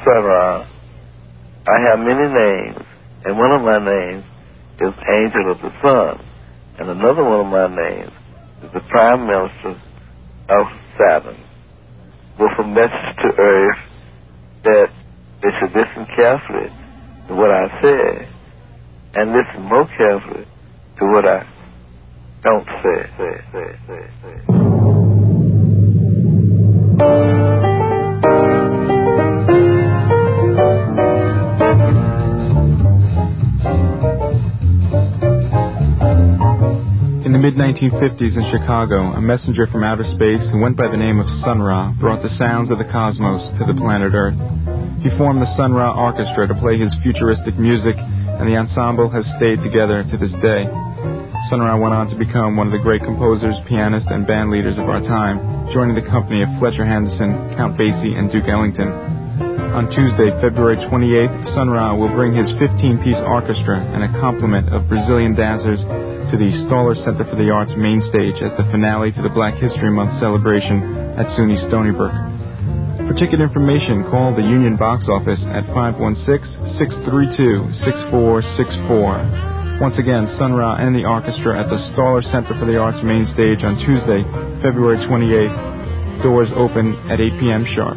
Sarah. I have many names, and one of my names is Angel of the Sun, and another one of my names is the Prime Minister of Saturn, with a message to Earth that they should listen carefully to what I say and listen more carefully to what I don't say. In the mid-1950s in Chicago, a messenger from outer space who went by the name of Sun Ra brought the sounds of the cosmos to the planet Earth. He formed the Sun Ra Orchestra to play his futuristic music, and the ensemble has stayed together to this day. Sun Ra went on to become one of the great composers, pianists, and band leaders of our time, joining the company of Fletcher Henderson, Count Basie, and Duke Ellington. On Tuesday, February 28th, Sun Ra will bring his 15-piece orchestra and a complement of Brazilian dancers to the Stoller Center for the Arts main stage as the finale to the Black History Month celebration at SUNY Stony Brook. For ticket information, call the Union box office at 516-632-6464. Once again, Sun Ra and the orchestra at the Stoller Center for the Arts main stage on Tuesday, February 28th. Doors open at 8 p.m. sharp.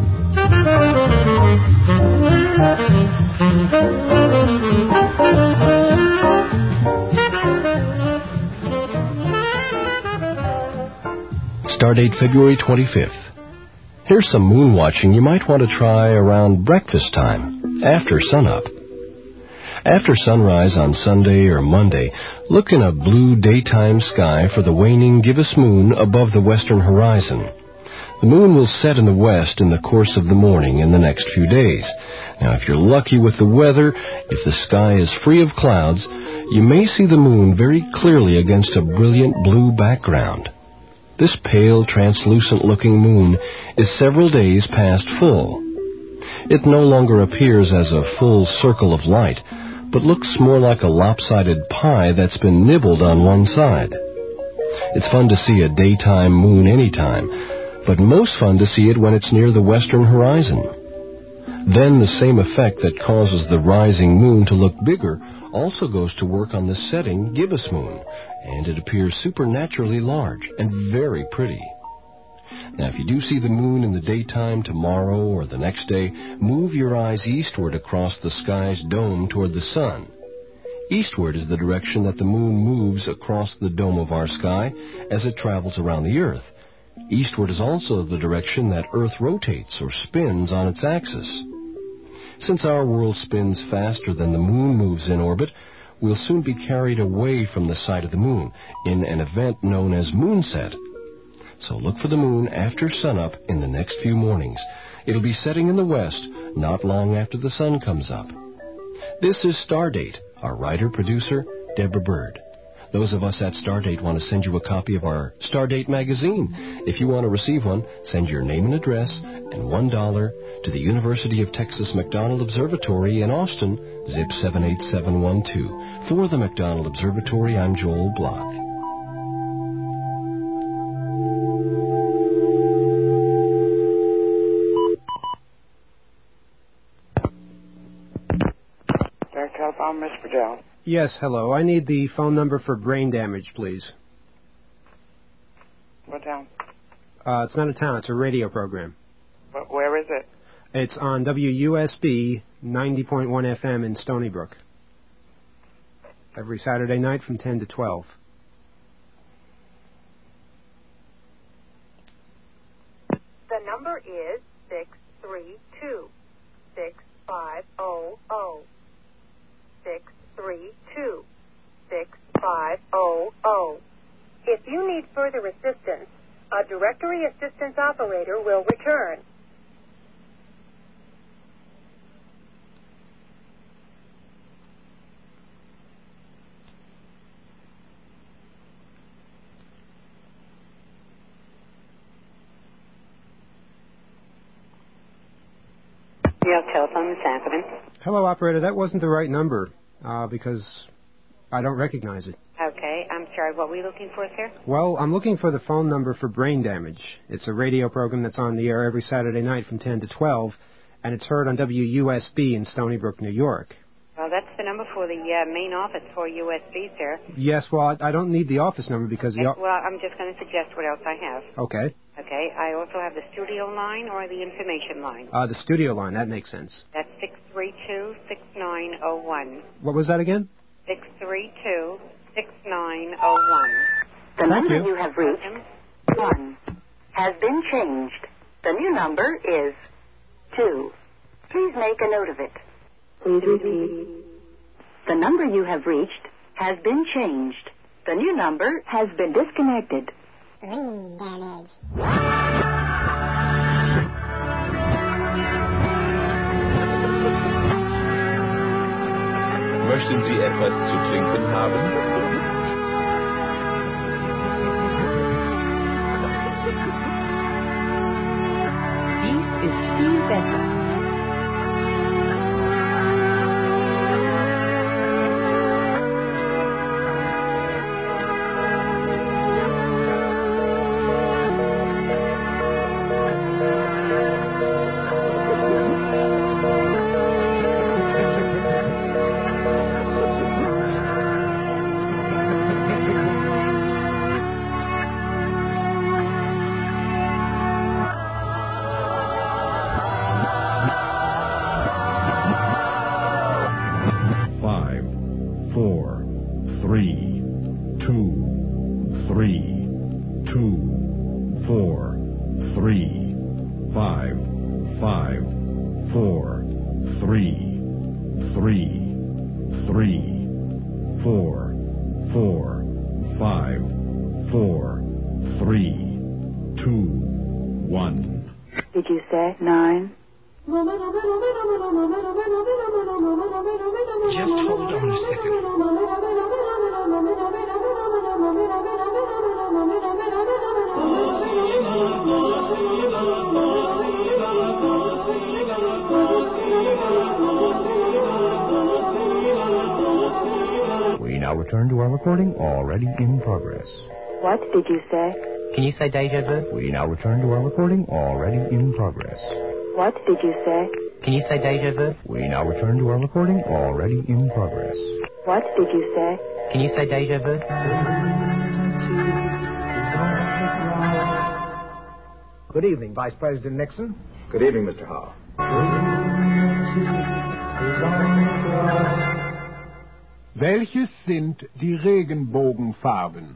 Stardate February 25th. Here's some moon watching you might want to try around breakfast time, after sunup. After sunrise on Sunday or Monday, look in a blue daytime sky for the waning gibbous moon above the western horizon. The moon will set in the west in the course of the morning in the next few days. Now, if you're lucky with the weather, if the sky is free of clouds, you may see the moon very clearly against a brilliant blue background. This pale, translucent-looking moon is several days past full. It no longer appears as a full circle of light, but looks more like a lopsided pie that's been nibbled on one side. It's fun to see a daytime moon anytime, but most fun to see it when it's near the western horizon. Then the same effect that causes the rising moon to look bigger also goes to work on the setting gibbous moon, and it appears supernaturally large and very pretty. Now, if you do see the moon in the daytime tomorrow or the next day, move your eyes eastward across the sky's dome toward the sun. Eastward is the direction that the moon moves across the dome of our sky as it travels around the Earth. Eastward is also the direction that Earth rotates or spins on its axis. Since our world spins faster than the moon moves in orbit, we'll soon be carried away from the sight of the moon in an event known as moonset. So look for the moon after sunup in the next few mornings. It'll be setting in the west not long after the sun comes up. This is Stardate. Our writer-producer, Deborah Bird. Those of us at Stardate want to send you a copy of our Stardate magazine. If you want to receive one, send your name and address and $1 to the University of Texas McDonald Observatory in Austin, zip 78712. For the McDonald Observatory, I'm Joel Block. Miss Fidel. Yes, hello. I need the phone number for brain damage, please. What town? It's not a town. It's a radio program. Where is it? It's on WUSB 90.1 FM in Stony Brook. Every Saturday night from 10 to 12. The number is 632-6500. 632-6500. If you need further assistance, a directory assistance operator will return. Your telephone is happening. Hello, operator. That wasn't the right number because I don't recognize it. Okay, I'm sorry. What were you looking for, sir? Well, I'm looking for the phone number for brain damage. It's a radio program that's on the air every Saturday night from 10 to 12, and it's heard on WUSB in Stony Brook, New York. Well, that's the number for the main office for USB, sir. Yes, well, I don't need the office number because Well, I'm just going to suggest what else I have. Okay. Okay, I also have the studio line or the information line. The studio line, that makes sense. That's 632-6901. What was that again? 632-6901. The number you have reached, 1, has been changed. The new number is 2. Please make a note of it. Please repeat. The number you have reached has been changed. The new number has been disconnected. Ring damage. Möchten Sie etwas zu trinken haben? Dies ist viel besser. Did you say 9? Just hold on a second. We now return to our recording already in progress. What did you say? Can you say deja vu? We now return to our recording already in progress. What did you say? Can you say deja vu? We now return to our recording already in progress. What did you say? Can you say deja vu? Good evening, Vice President Nixon. Good evening, Mr. Howe. Welches sind die Regenbogenfarben?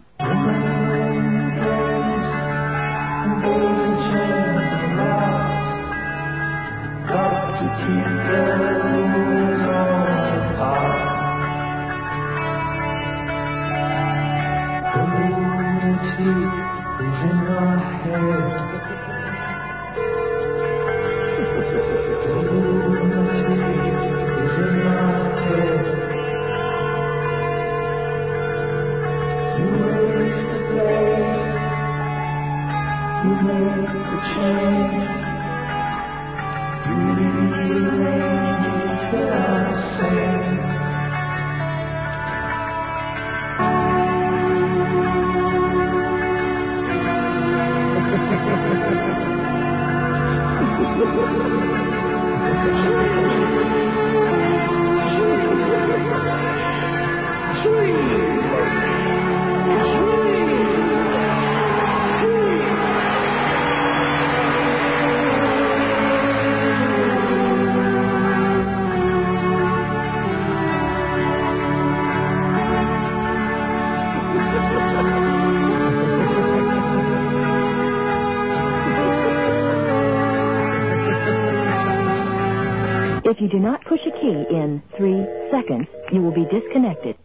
If you do not push a key in 3 seconds, you will be disconnected.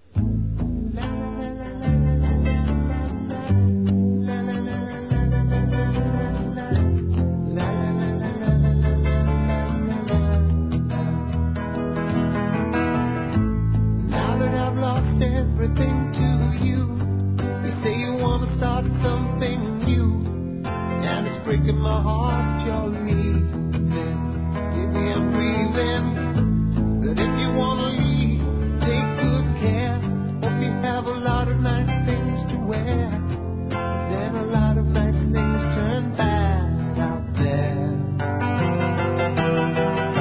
Now that I've lost everything to you, you say you want to start something new, and it's breaking my heart you're leaving. Maybe I'm breathing, but if you want to leave, take good care. Hope you have a lot of nice things to wear. Then a lot of nice things turn bad out there.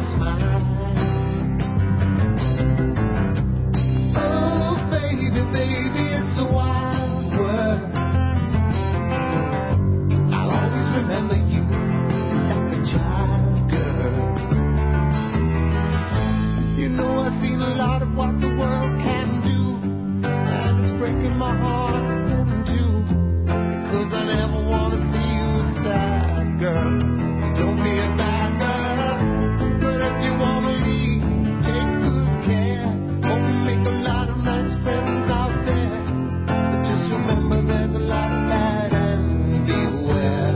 smile. Oh, baby, baby, it's a wild world. I'll always remember you like a child, girl. You know I've seen a lot of what the world can do, and it's breaking my heart in two, because I never want to see you sad, girl. Don't be a bad girl, but if you want to leave, take good care. Hope you make a lot of nice friends out there, but just remember there's a lot of bad and beware.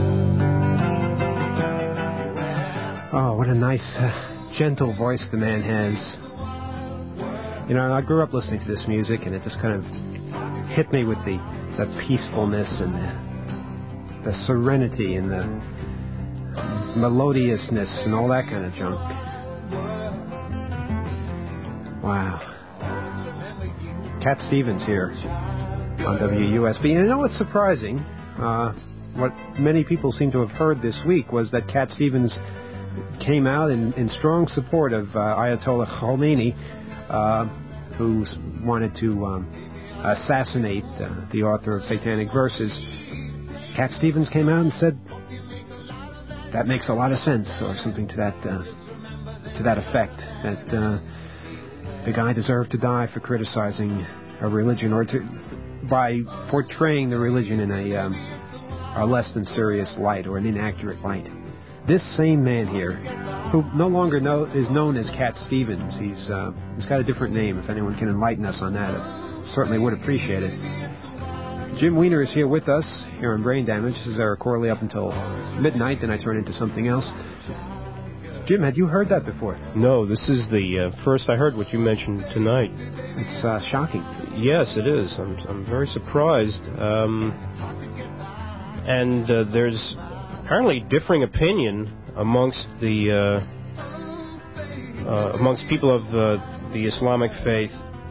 Oh, what a nice, gentle voice the man has. You know, I grew up listening to this music, and it just kind of hit me with the peacefulness and the serenity and the melodiousness and all that kind of junk. Wow. Cat Stevens here on WUSB. And you know what's surprising? What many people seem to have heard this week was that Cat Stevens came out in strong support of Ayatollah Khomeini, who wanted to assassinate the author of Satanic Verses. Cat Stevens came out and said, that makes a lot of sense, or something to that effect, that the guy deserved to die for criticizing a religion, or by portraying the religion in a less than serious light, or an inaccurate light. This same man here, who no longer is known as Cat Stevens, he's got a different name. If anyone can enlighten us on that, I certainly would appreciate it. Jim Weiner is here with us, here on Brain Damage. This is Eric Corley up until midnight, then I turn into something else. Jim, had you heard that before? No, this is the first I heard what you mentioned tonight. It's shocking. Yes, it is. I'm very surprised. And there's apparently differing opinion amongst amongst people of the Islamic faith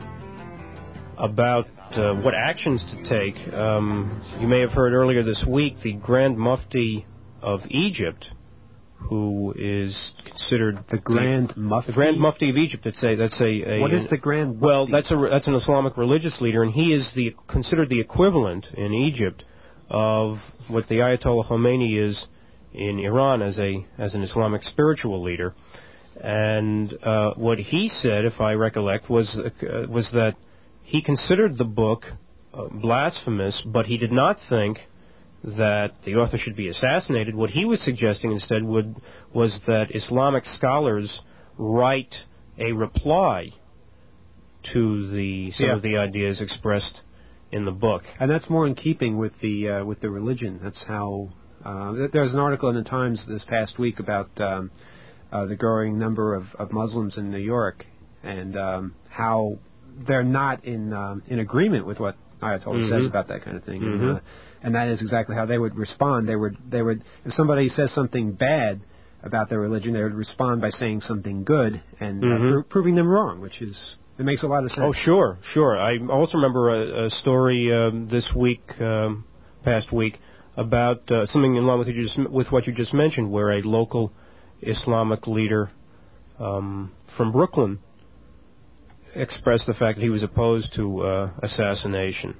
about what actions to take. You may have heard earlier this week the Grand Mufti of Egypt, who is considered the Grand Mufti. The Grand Mufti of Egypt. What is the Grand Mufti? Well, that's an Islamic religious leader, and he is considered the equivalent in Egypt of what the Ayatollah Khomeini is in Iran as an Islamic spiritual leader. And what he said, if I recollect, was that he considered the book blasphemous, but he did not think that the author should be assassinated. What he was suggesting instead was that Islamic scholars write a reply to some of the ideas expressed in the book. And that's more in keeping with the religion. That's how... there's an article in the Times this past week about the growing number of Muslims in New York, and how they're not in agreement with what Ayatollah says about that kind of thing. Mm-hmm. And that is exactly how they would respond. They would if somebody says something bad about their religion, they would respond by saying something good and proving them wrong, which is... It makes a lot of sense. Oh, sure. I also remember a story this week, past week, about something in line with what you just mentioned, where a local Islamic leader from Brooklyn expressed the fact that he was opposed to assassination.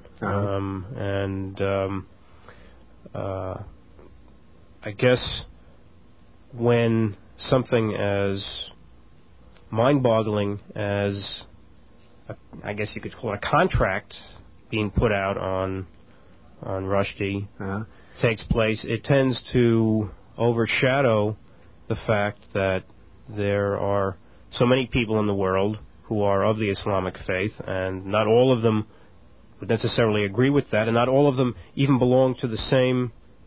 I guess when something as mind-boggling as, I guess you could call it a contract being put out on Rushdie takes place, it tends to overshadow the fact that there are so many people in the world who are of the Islamic faith, and not all of them would necessarily agree with that, and not all of them even belong to the same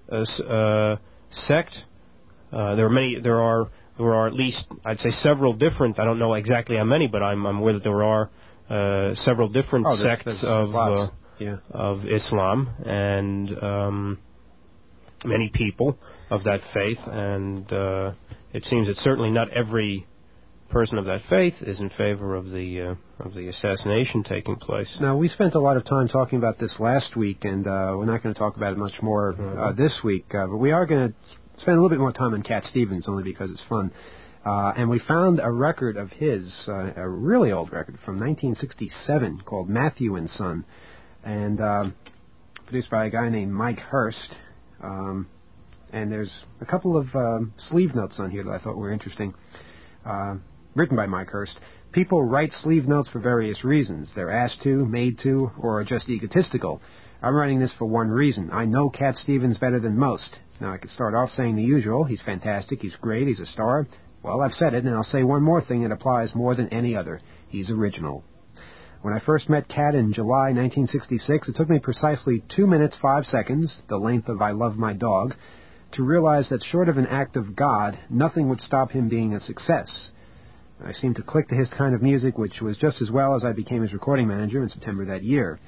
sect. There are at least, I'd say, several different, I don't know exactly how many, but I'm aware that there are several different sects of Islam, and many people of that faith, and it seems that certainly not every person of that faith is in favor of the assassination taking place. Now, we spent a lot of time talking about this last week, and we're not going to talk about it much more this week, but we are going to spend a little bit more time on Cat Stevens, only because it's fun. And we found a record of his, a really old record from 1967 called Matthew and Son, and produced by a guy named Mike Hurst. And there's a couple of sleeve notes on here that I thought were interesting, written by Mike Hurst. People write sleeve notes for various reasons. They're asked to, made to, or are just egotistical. I'm writing this for one reason. I know Cat Stevens better than most. Now, I could start off saying the usual. He's fantastic, he's great, he's a star. Well, I've said it, and I'll say one more thing that applies more than any other. He's original. When I first met Cat in July 1966, it took me precisely 2 minutes, 5 seconds, the length of I Love My Dog, to realize that short of an act of God, nothing would stop him being a success. I seemed to click to his kind of music, which was just as well as I became his recording manager in September that year,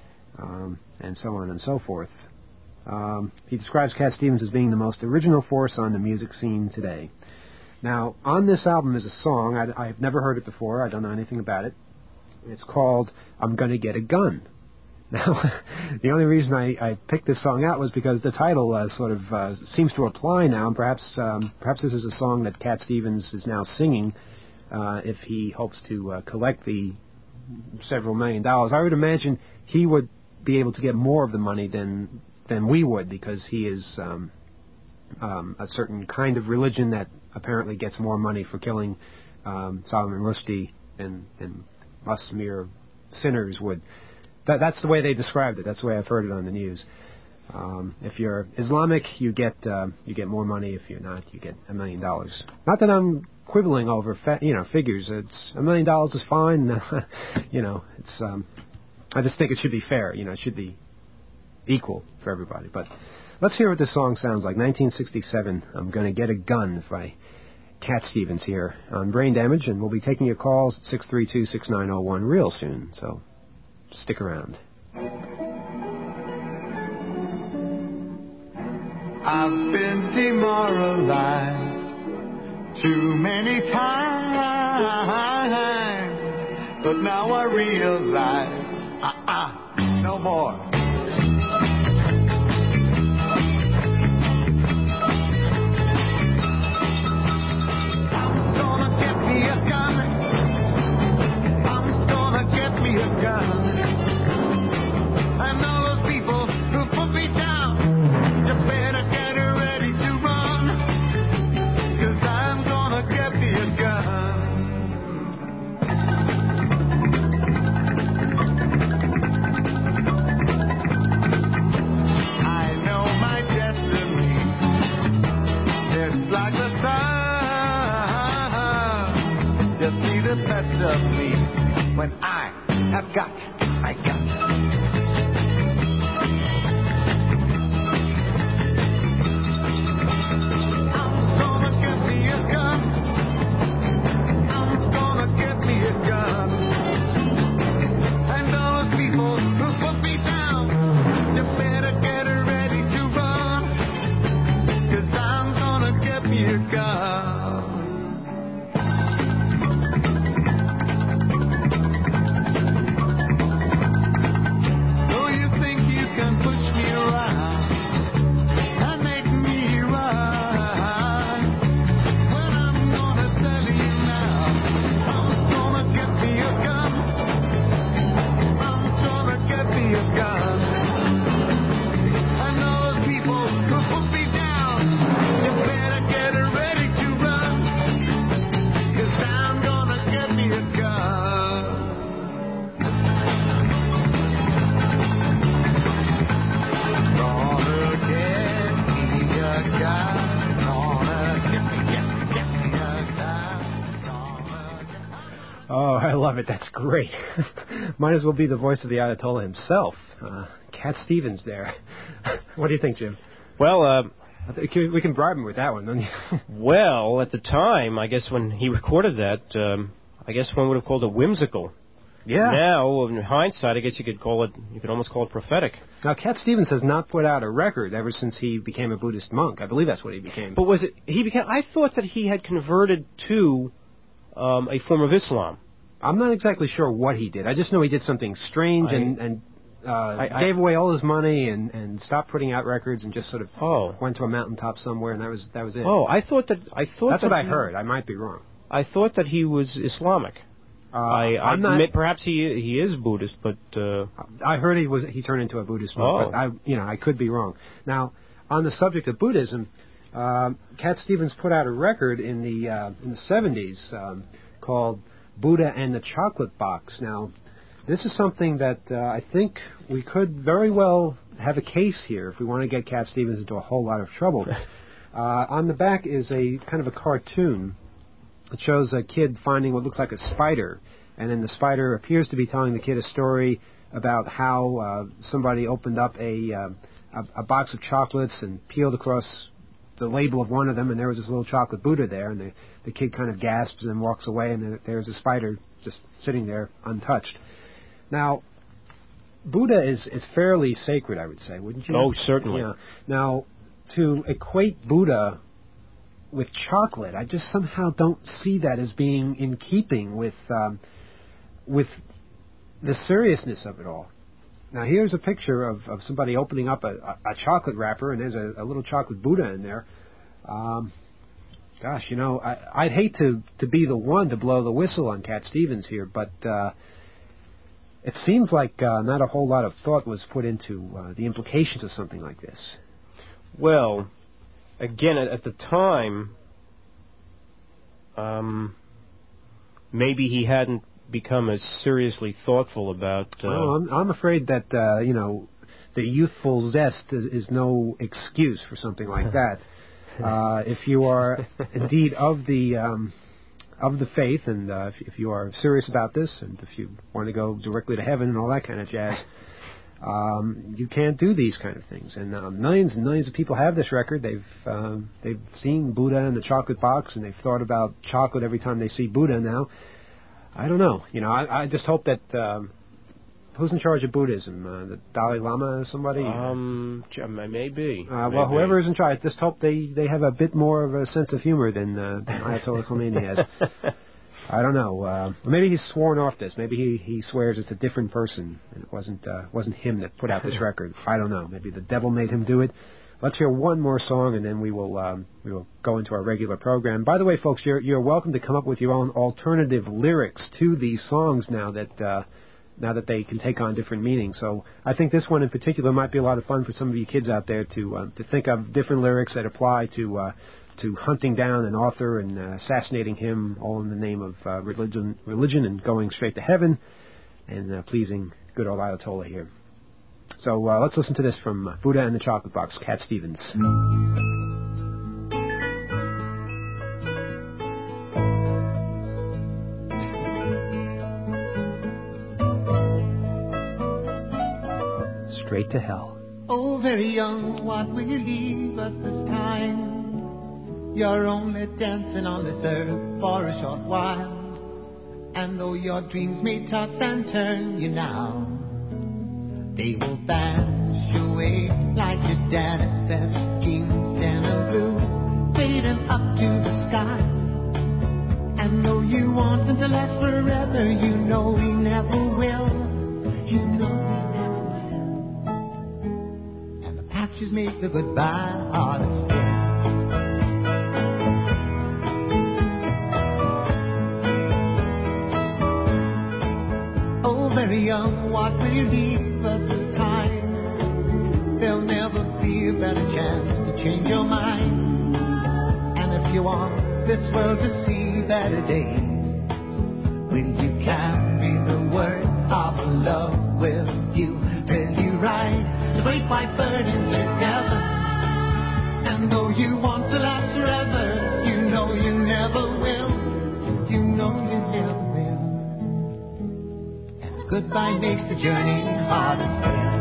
and so on and so forth. He describes Cat Stevens as being the most original force on the music scene today. Now, on this album is a song, I've never heard it before, I don't know anything about it. It's called I'm Gonna Get a Gun. Now, the only reason I picked this song out was because the title sort of seems to apply now, and perhaps this is a song that Cat Stevens is now singing if he hopes to collect the several $1 million. I would imagine he would be able to get more of the money than we would, because he is a certain kind of religion that apparently gets more money for killing Salman Rushdie than us mere sinners would. That's the way they described it. That's the way I've heard it on the news. If you're Islamic, you get more money. If you're not, you get $1 million. Not that I'm quibbling over figures. It's $1 million is fine. It's I just think it should be fair. It should be equal for everybody. But let's hear what this song sounds like. 1967. I'm Gonna Get a Gun by Cat Stevens here on Brain Damage, and we'll be taking your calls at 632-6901 real soon. So stick around. I've been demoralized too many times, but now I realize, no more. I'm gonna get me a gun. I'm gonna get me a gun. And all those people who put me down, you better get ready to run, 'cause I'm gonna get me a gun. I know my destiny, it's like the sun. You see the best of me when I have got my gun. That's great. Might as well be the voice of the Ayatollah himself. Cat Stevens there. What do you think, Jim? Well, we can bribe him with that one, don't you? Well, at the time, I guess when he recorded that, I guess one would have called it whimsical. Yeah. Now, in hindsight, I guess you could almost call it prophetic. Now, Cat Stevens has not put out a record ever since he became a Buddhist monk. I believe that's what he became. But I thought that he had converted to a form of Islam. I'm not exactly sure what he did. I just know he did something strange and gave away all his money and stopped putting out records and just sort of went to a mountaintop somewhere, and that was it. Oh, I thought that's what I heard. I might be wrong. I thought that he was Islamic. I'm not. Perhaps he is Buddhist, but I heard he turned into a Buddhist monk. But I could be wrong. Now, on the subject of Buddhism, Cat Stevens put out a record in the 70s called Buddha and the Chocolate Box. Now, this is something that I think we could very well have a case here if we want to get Cat Stevens into a whole lot of trouble. On the back is a kind of a cartoon. It shows a kid finding what looks like a spider, and then the spider appears to be telling the kid a story about how somebody opened up a box of chocolates and peeled across the label of one of them, and there was this little chocolate Buddha there, and the kid kind of gasps and then walks away, and there's a spider just sitting there untouched. Now, Buddha is fairly sacred, I would say, wouldn't you? Oh, certainly. Yeah. Now, to equate Buddha with chocolate, I just somehow don't see that as being in keeping with the seriousness of it all. Now, here's a picture of somebody opening up a chocolate wrapper, and there's a little chocolate Buddha in there. Gosh, I'd hate to be the one to blow the whistle on Cat Stevens here, but it seems like not a whole lot of thought was put into the implications of something like this. Well, again, at the time, maybe he hadn't become as seriously thoughtful about... Well, I'm afraid that, the youthful zest is no excuse for something like that. If you are indeed of the faith, and if you are serious about this, and if you want to go directly to heaven and all that kind of jazz, you can't do these kind of things. And millions and millions of people have this record. They've seen Buddha in the chocolate box, and they've thought about chocolate every time they see Buddha now. I don't know. I just hope that who's in charge of Buddhism? The Dalai Lama or somebody? Maybe. Well, whoever is in charge, I just hope they have a bit more of a sense of humor than Ayatollah Khomeini has. I don't know. Maybe he's sworn off this. Maybe he swears it's a different person, and it wasn't him that put out this record. I don't know. Maybe the devil made him do it. Let's hear one more song, and then we will go into our regular program. By the way, folks, you're welcome to come up with your own alternative lyrics to these songs now that they can take on different meanings. So I think this one in particular might be a lot of fun for some of you kids out there to think of different lyrics that apply to hunting down an author and assassinating him, all in the name of religion and going straight to heaven and pleasing good old Ayatollah here. So let's listen to this from Buddha and the Chocolate Box, Cat Stevens. Straight to hell. Oh, very young, what will you leave us this time? You're only dancing on this earth for a short while. And though your dreams may toss and turn you now, they will vanish away like your daddy's best dreams, denim blue, fading up to the sky. And though you want them to last forever, you know we never will. You know we never will. And the patches make the goodbye harder still. Oh, very young, what will you leave us this time? There'll never be a better chance to change your mind. And if you want this world to see better days, will you carry the word of love with you? Will you ride the great white bird into heaven? And though you want to last forever, you know you never will. You know you never will. Goodbye makes the journey harder still.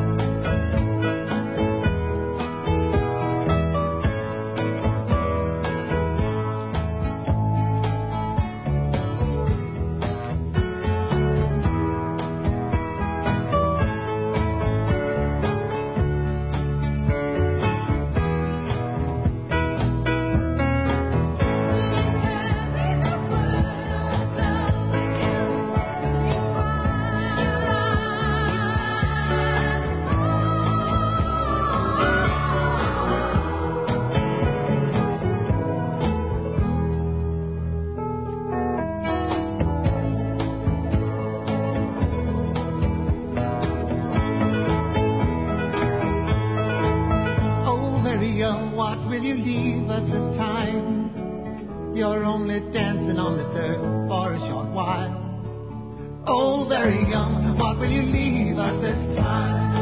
you leave us this time? You're only dancing on this earth for a short while. Oh, very young, what will you leave us this time?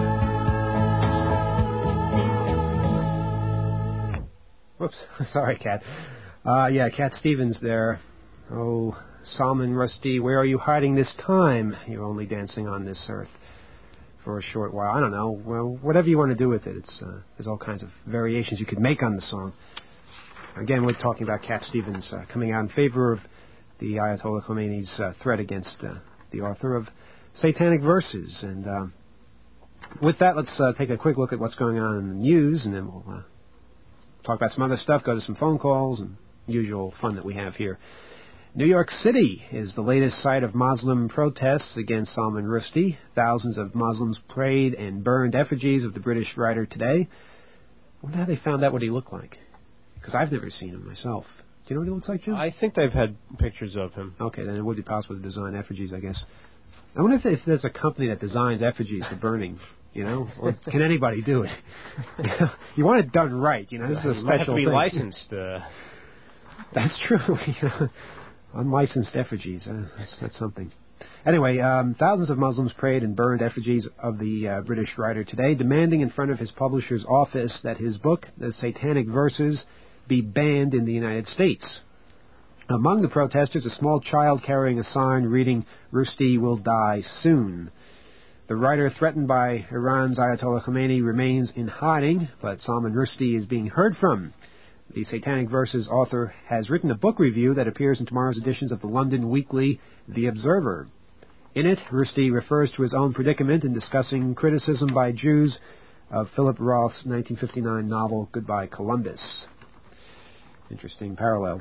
Whoops, sorry, Cat. Yeah, Cat Stevens there. Oh, Salman Rushdie, where are you hiding this time? You're only dancing on this earth for a short while. I don't know. Well, whatever you want to do with it. There's all kinds of variations you could make on the song. Again, we're talking about Cat Stevens coming out in favor of the Ayatollah Khomeini's threat against the author of Satanic Verses. And with that, let's take a quick look at what's going on in the news, and then we'll talk about some other stuff, go to some phone calls, and usual fun that we have here. New York City is the latest site of Muslim protests against Salman Rushdie. Thousands of Muslims prayed and burned effigies of the British writer today. I wonder how they found out what he looked like, because I've never seen him myself. Do you know what he looks like, Jim? I think they've had pictures of him. Okay, then it would be possible to design effigies, I guess. I wonder if there's a company that designs effigies for burning, you know, or can anybody do it? You want it done right, you know. This is a special thing. It have to be licensed. That's true. Unlicensed effigies. That's something. Anyway, thousands of Muslims prayed and burned effigies of the British writer today, demanding in front of his publisher's office that his book, The Satanic Verses, be banned in the United States. Among the protesters, a small child carrying a sign reading, "Rushdie will die soon." The writer, threatened by Iran's Ayatollah Khomeini, remains in hiding, but Salman Rushdie is being heard from. The Satanic Verses author has written a book review that appears in tomorrow's editions of the London weekly The Observer. In it, Rushdie refers to his own predicament in discussing criticism by Jews of Philip Roth's 1959 novel Goodbye Columbus. Interesting parallel.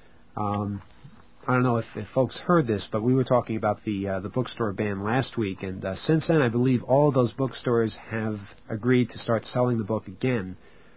I don't know if folks heard this, but we were talking about the bookstore ban last week, and since then I believe all of those bookstores have agreed to start selling the book again.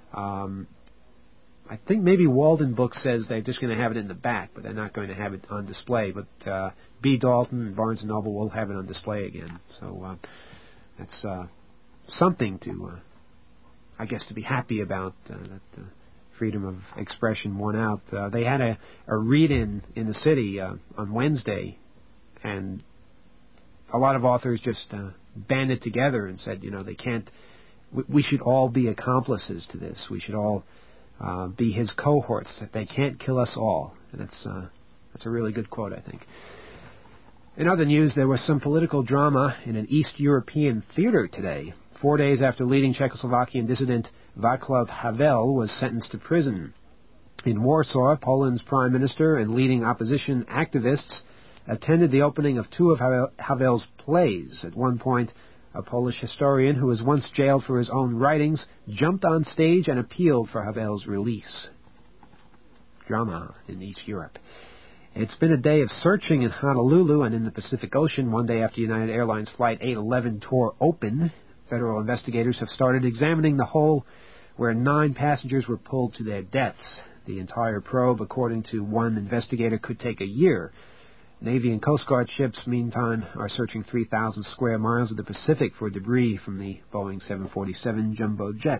I think maybe Walden Books says they're just going to have it in the back, but they're not going to have it on display. But B. Dalton and Barnes & Noble will have it on display again. So that's something to, I guess, to be happy about, that freedom of expression won out. They had a read-in in the city on Wednesday, and a lot of authors just banded together and said, you know, they can't, we should all be accomplices to this. We should all be his cohorts. That they can't kill us all. And that's a really good quote, I think. In other news, there was some political drama in an East European theater today, 4 days after leading Czechoslovakian dissident Václav Havel was sentenced to prison. In Warsaw, Poland's prime minister and leading opposition activists attended the opening of two of Havel's plays. At one point, a Polish historian who was once jailed for his own writings jumped on stage and appealed for Havel's release. Drama in East Europe. It's been a day of searching in Honolulu and in the Pacific Ocean, one day after United Airlines Flight 811 tore open. Federal investigators have started examining the hole where 9 passengers were pulled to their deaths. The entire probe, according to one investigator, could take a year. Navy and Coast Guard ships, meantime, are searching 3,000 square miles of the Pacific for debris from the Boeing 747 jumbo jet.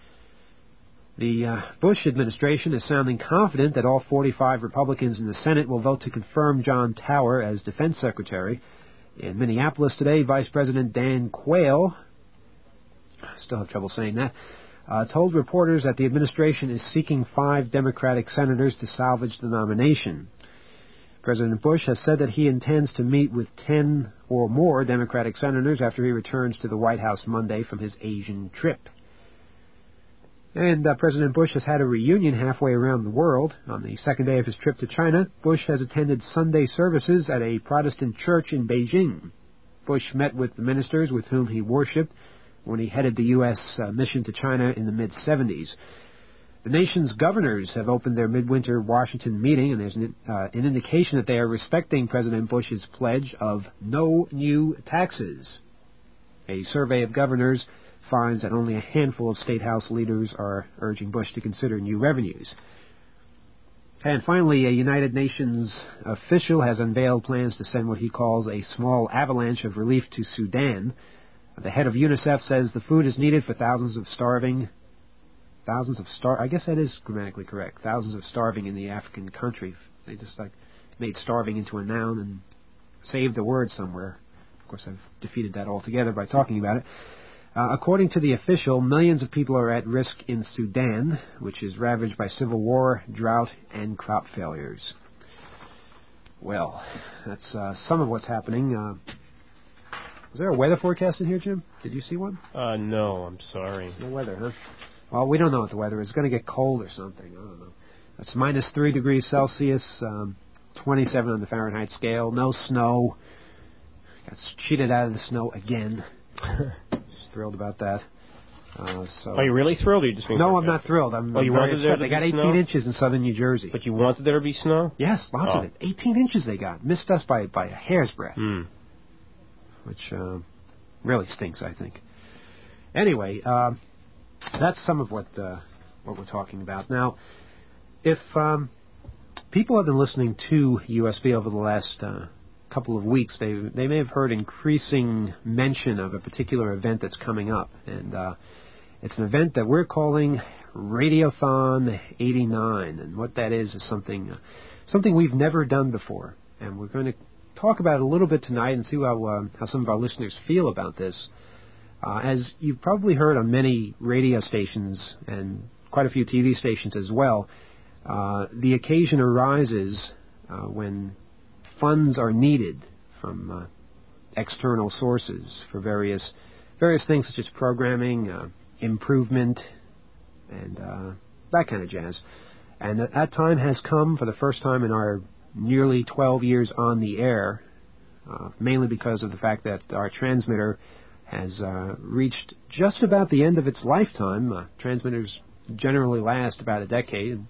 The Bush administration is sounding confident that all 45 Republicans in the Senate will vote to confirm John Tower as Defense Secretary. In Minneapolis today, Vice President Dan Quayle, still have trouble saying that, told reporters that the administration is seeking 5 Democratic senators to salvage the nomination. President Bush has said that he intends to meet with 10 or more Democratic senators after he returns to the White House Monday from his Asian trip. And President Bush has had a reunion halfway around the world. On the second day of his trip to China, Bush has attended Sunday services at a Protestant church in Beijing. Bush met with the ministers with whom he worshipped when he headed the U.S. mission to China in the mid-'70s. The nation's governors have opened their midwinter Washington meeting, and there's an indication that they are respecting President Bush's pledge of no new taxes. A survey of governors finds that only a handful of State House leaders are urging Bush to consider new revenues. And finally, a United Nations official has unveiled plans to send what he calls a small avalanche of relief to Sudan. The head of UNICEF says the food is needed for thousands I guess that is grammatically correct. Thousands of starving in the African country. They just made starving into a noun and saved the word somewhere. Of course, I've defeated that altogether by talking about it. According to the official, millions of people are at risk in Sudan, which is ravaged by civil war, drought, and crop failures. Well, that's some of what's happening. Is there a weather forecast in here, Jim? Did you see one? No, I'm sorry. No weather, huh? Well, we don't know what the weather is. It's going to get cold or something. I don't know. It's minus 3 degrees Celsius, 27 on the Fahrenheit scale. No snow. Got cheated out of the snow again. Just thrilled about that. Are you really thrilled? Or you just being no, sarcastic? I'm not thrilled. I'm you very wanted there upset. to They got be 18 snow? inches in southern New Jersey. But you wanted there to be snow? Yes, lots of it. 18 inches they got. Missed us by a hair's breadth. Which really stinks, I think. Anyway, that's some of what we're talking about. Now, if people have been listening to USB over the last couple of weeks, they may have heard increasing mention of a particular event that's coming up. And it's an event that we're calling Radiothon 89. And what that is something we've never done before. And we're going to talk about it a little bit tonight and see how some of our listeners feel about this. As you've probably heard on many radio stations and quite a few TV stations as well, the occasion arises when funds are needed from external sources for various things such as programming, improvement, and that kind of jazz. And that time has come for the first time in our nearly 12 years on the air, mainly because of the fact that our transmitter has reached just about the end of its lifetime. Transmitters generally last about a decade.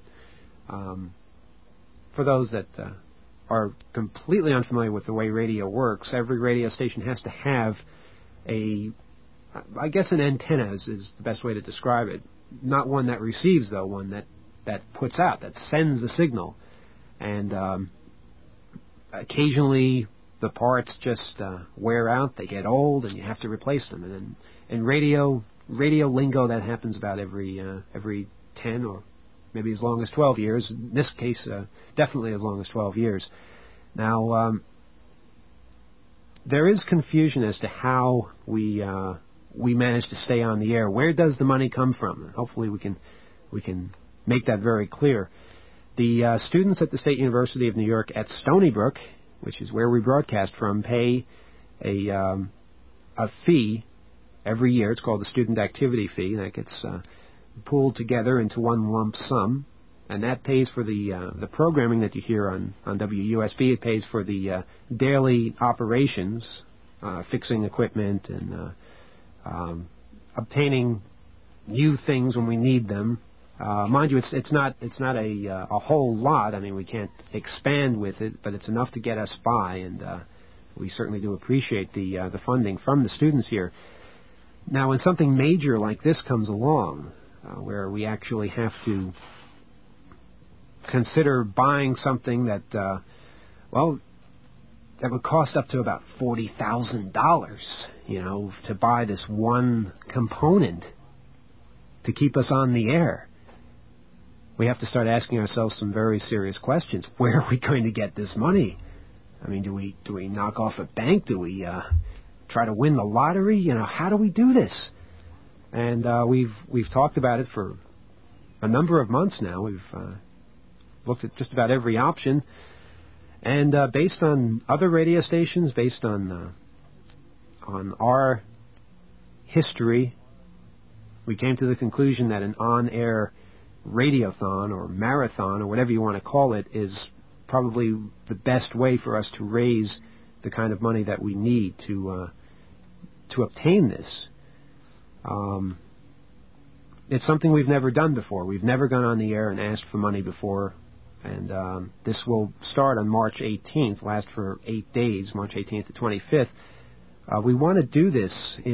For those that are completely unfamiliar with the way radio works, every radio station has to have an antenna is the best way to describe it. Not one that receives, though, one that puts out, that sends the signal. And occasionally the parts just wear out, they get old, and you have to replace them. And in radio lingo, that happens about every 10 or maybe as long as 12 years. In this case, definitely as long as 12 years. Now, there is confusion as to how we manage to stay on the air. Where does the money come from? And hopefully we can make that very clear. The students at the State University of New York at Stony Brook, which is where we broadcast from, pay a fee every year. It's called the Student Activity Fee. That gets pooled together into one lump sum, and that pays for the programming that you hear on WUSB. It pays for the daily operations, fixing equipment and obtaining new things when we need them. Mind you, it's not a whole lot. I mean, we can't expand with it, but it's enough to get us by, and we certainly do appreciate the funding from the students here. Now, when something major like this comes along, where we actually have to consider buying something that would cost up to about $40,000, to buy this one component to keep us on the air. We have to start asking ourselves some very serious questions. Where are we going to get this money? I mean, do we knock off a bank? Do we try to win the lottery? How do we do this? And we've talked about it for a number of months now. We've looked at just about every option, and based on other radio stations, based on our history, we came to the conclusion that an on-air radiothon or marathon or whatever you want to call it is probably the best way for us to raise the kind of money that we need to obtain this. It's something we've never done before. We've never gone on the air and asked for money before, and this will start on March 18th, last for 8 days, March 18th to 25th. We want to do this in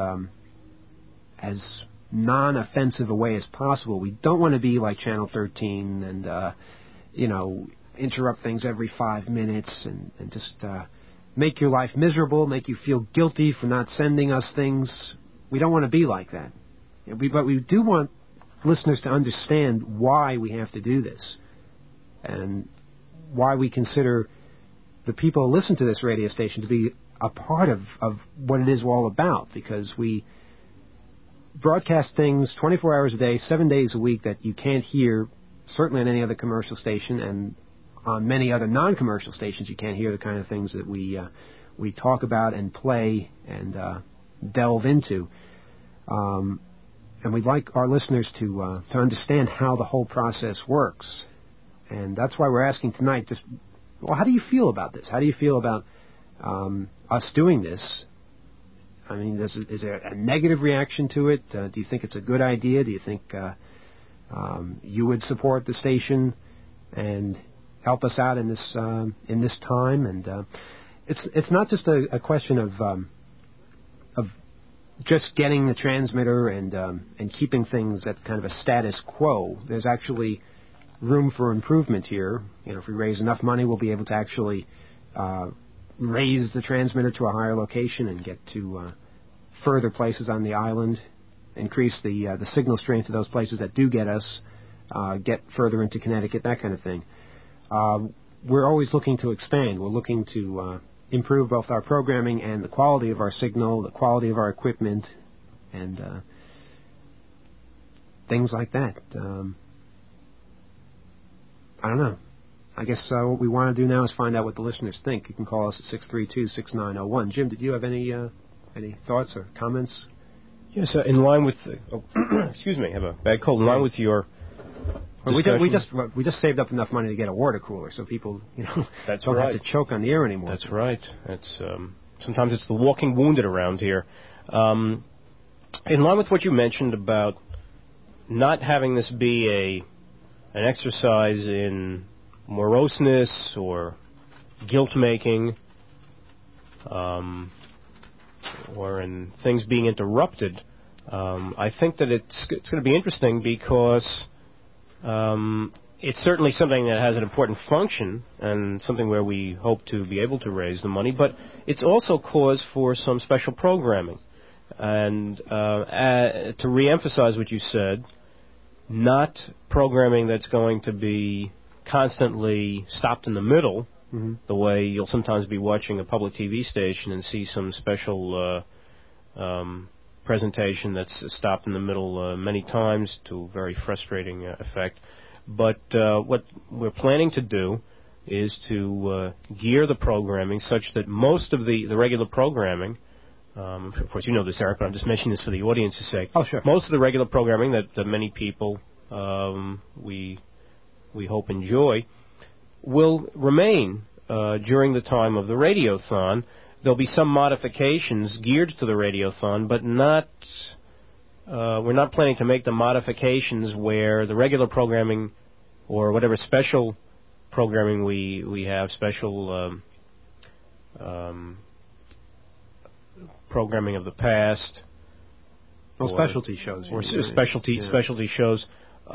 as non-offensive a way as possible. We don't want to be like Channel 13 and, interrupt things every 5 minutes and just make your life miserable, make you feel guilty for not sending us things. We don't want to be like that. But we do want listeners to understand why we have to do this and why we consider the people who listen to this radio station to be a part of what it is we're all about, because we broadcast things 24 hours a day, 7 days a week that you can't hear certainly on any other commercial station, and on many other non-commercial stations you can't hear the kind of things that we talk about and play and delve into. And we'd like our listeners to understand how the whole process works. And that's why we're asking tonight, how do you feel about this? How do you feel about us doing this? I mean, is there a negative reaction to it? Do you think it's a good idea? Do you think you would support the station and help us out in this time? And it's not just a question of just getting the transmitter and keeping things at kind of a status quo. There's actually room for improvement here. You know, if we raise enough money, we'll be able to actually raise the transmitter to a higher location and get to further places on the island, increase the signal strength of those places that do get us, get further into Connecticut, that kind of thing. We're always looking to expand. We're looking to improve both our programming and the quality of our signal, the quality of our equipment, and things like that. I don't know. I guess what we want to do now is find out what the listeners think. You can call us at 632-6901. Jim, did you have any thoughts or comments? Yes, in line with excuse me, I have a bad cold. In line with your we just saved up enough money to get a water cooler, so people don't have to choke on the air anymore. That's right. It's sometimes it's the walking wounded around here. In line with what you mentioned about not having this be an exercise in moroseness or guilt-making, or in things being interrupted, I think that it's going to be interesting because it's certainly something that has an important function and something where we hope to be able to raise the money, but it's also cause for some special programming. And to reemphasize what you said, not programming that's going to be constantly stopped in the middle, the way you'll sometimes be watching a public TV station and see some special presentation that's stopped in the middle many times to a very frustrating effect. But what we're planning to do is to gear the programming such that most of the regular programming, of course you know this, Eric, but I'm just mentioning this for the audience's sake. Oh, sure. Most of the regular programming that many people we hope enjoy will remain during the time of the Radiothon. There'll be some modifications geared to the Radiothon, but not. We're not planning to make the modifications where the regular programming or whatever special programming we have, special programming of the past. Well, specialty shows. Or specialty shows,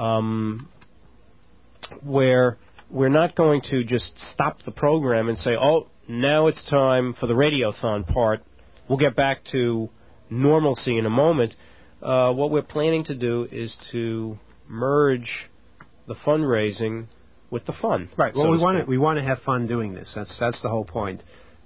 where we're not going to just stop the program and say, oh, now it's time for the Radiothon part. We'll get back to normalcy in a moment. What we're planning to do is to merge the fundraising with the fun. Right. Well, we want to have fun doing this. That's the whole point.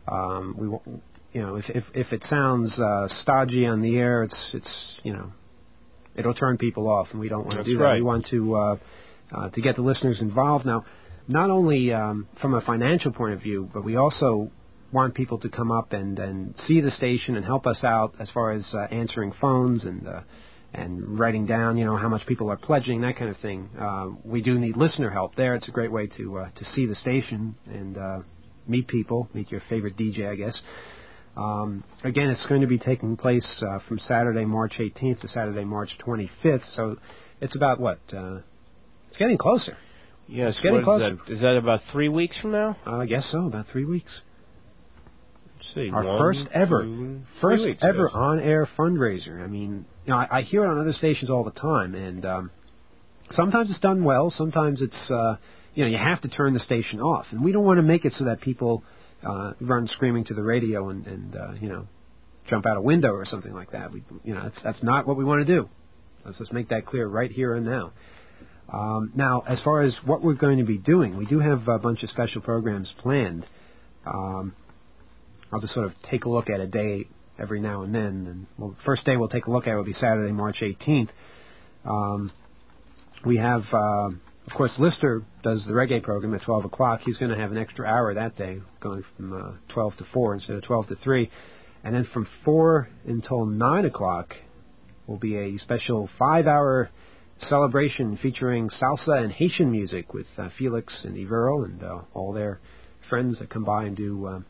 If it sounds stodgy on the air, it's it'll turn people off, and we don't want to do that. Right. We want to get the listeners involved. Now, not only from a financial point of view, but we also want people to come up and see the station and help us out as far as answering phones and writing down, how much people are pledging, that kind of thing. We do need listener help there. It's a great way to see the station and meet people, meet your favorite DJ, I guess. Again, it's going to be taking place from Saturday, March 18th to Saturday, March 25th. So it's about it's getting closer. Yes, it's getting closer. Is that about 3 weeks from now? I guess so, about 3 weeks. Let's see. Our first ever on-air fundraiser. I mean, I hear it on other stations all the time, and sometimes it's done well. Sometimes it's, you have to turn the station off, and we don't want to make it so that people run screaming to the radio and jump out a window or something like that. That's not what we want to do. Let's just make that clear right here and now. Now, as far as what we're going to be doing, we do have a bunch of special programs planned. I'll just sort of take a look at a day every now and then. And first day we'll take a look at will be Saturday, March 18th. We have, of course, Lister does the reggae program at 12 o'clock. He's going to have an extra hour that day, going from 12 to 4 instead of 12 to 3. And then from 4 until 9 o'clock will be a special 5-hour celebration featuring salsa and Haitian music with Felix and Ivero and all their friends that come by and do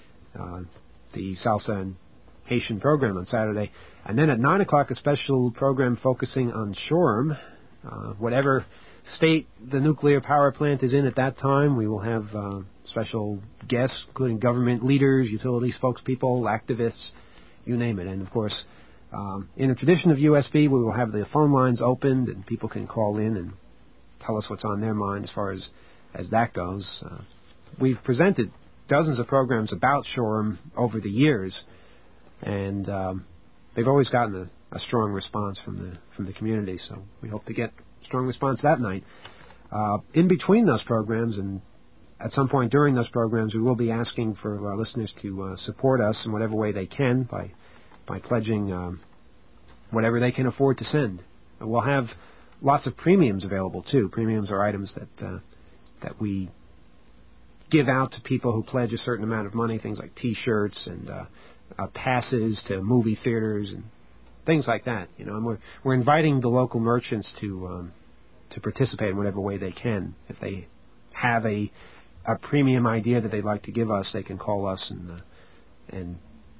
the salsa and Haitian program on Saturday. And then at 9 o'clock, a special program focusing on Shoreham. Whatever state the nuclear power plant is in at that time, we will have special guests, including government leaders, utility spokespeople, activists, you name it. And, of course, in the tradition of USB, we will have the phone lines opened and people can call in and tell us what's on their mind as far as that goes. We've presented dozens of programs about Shoreham over the years, and they've always gotten a strong response from the community, so we hope to get a strong response that night. In between those programs, and at some point during those programs, we will be asking for our listeners to support us in whatever way they can by pledging whatever they can afford to send. And we'll have lots of premiums available, too. Premiums are items that we give out to people who pledge a certain amount of money, things like T-shirts and passes to movie theaters and things like that. You know, and we're inviting the local merchants to participate in whatever way they can. If they have a premium idea that they'd like to give us, they can call us and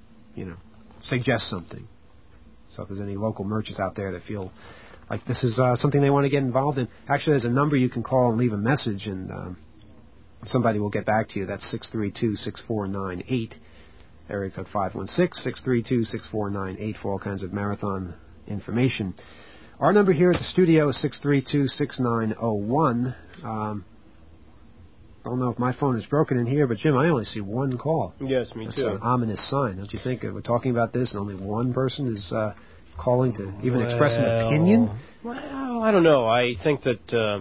suggest something. So if there's any local merchants out there that feel like this is something they want to get involved in, actually there's a number you can call and leave a message, and somebody will get back to you. That's 632-6498, area code 516-632-6498 for all kinds of marathon information. Our number here at the studio is 632-6901. I don't know if my phone is broken in here, but Jim, I only see one call. Yes, me That's too. an ominous sign, don't you think? We're talking about this and only one person is calling to even express an opinion? Well, I don't know. I think that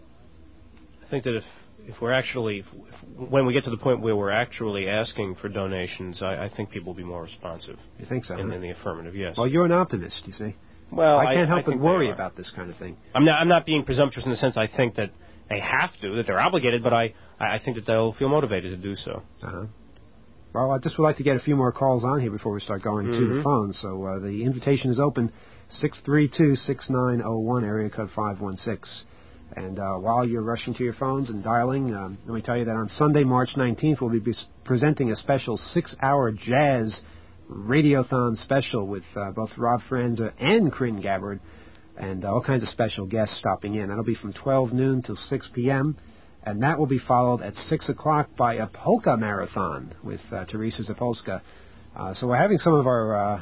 if we're actually, when we get to the point where we're actually asking for donations, I think people will be more responsive. You think so? In the affirmative, yes. Well, you're an optimist, you see. Well, I can't help but think worry about this kind of thing. I'm not being presumptuous in the sense I think that they have to, that they're obligated, but I think that they'll feel motivated to do so. Uh-huh. Well, I just would like to get a few more calls on here before we start going to the phone. So the invitation is open, 632-6901, area code 516. And while you're rushing to your phones and dialing, let me tell you that on Sunday, March 19th, we'll be presenting a special 6-hour jazz radiothon special with both Rob Franza and Corinne Gabbard, and all kinds of special guests stopping in. That'll be from 12 noon till 6 p.m., and that will be followed at 6 o'clock by a polka marathon with Teresa Zapolska. So we're having some of our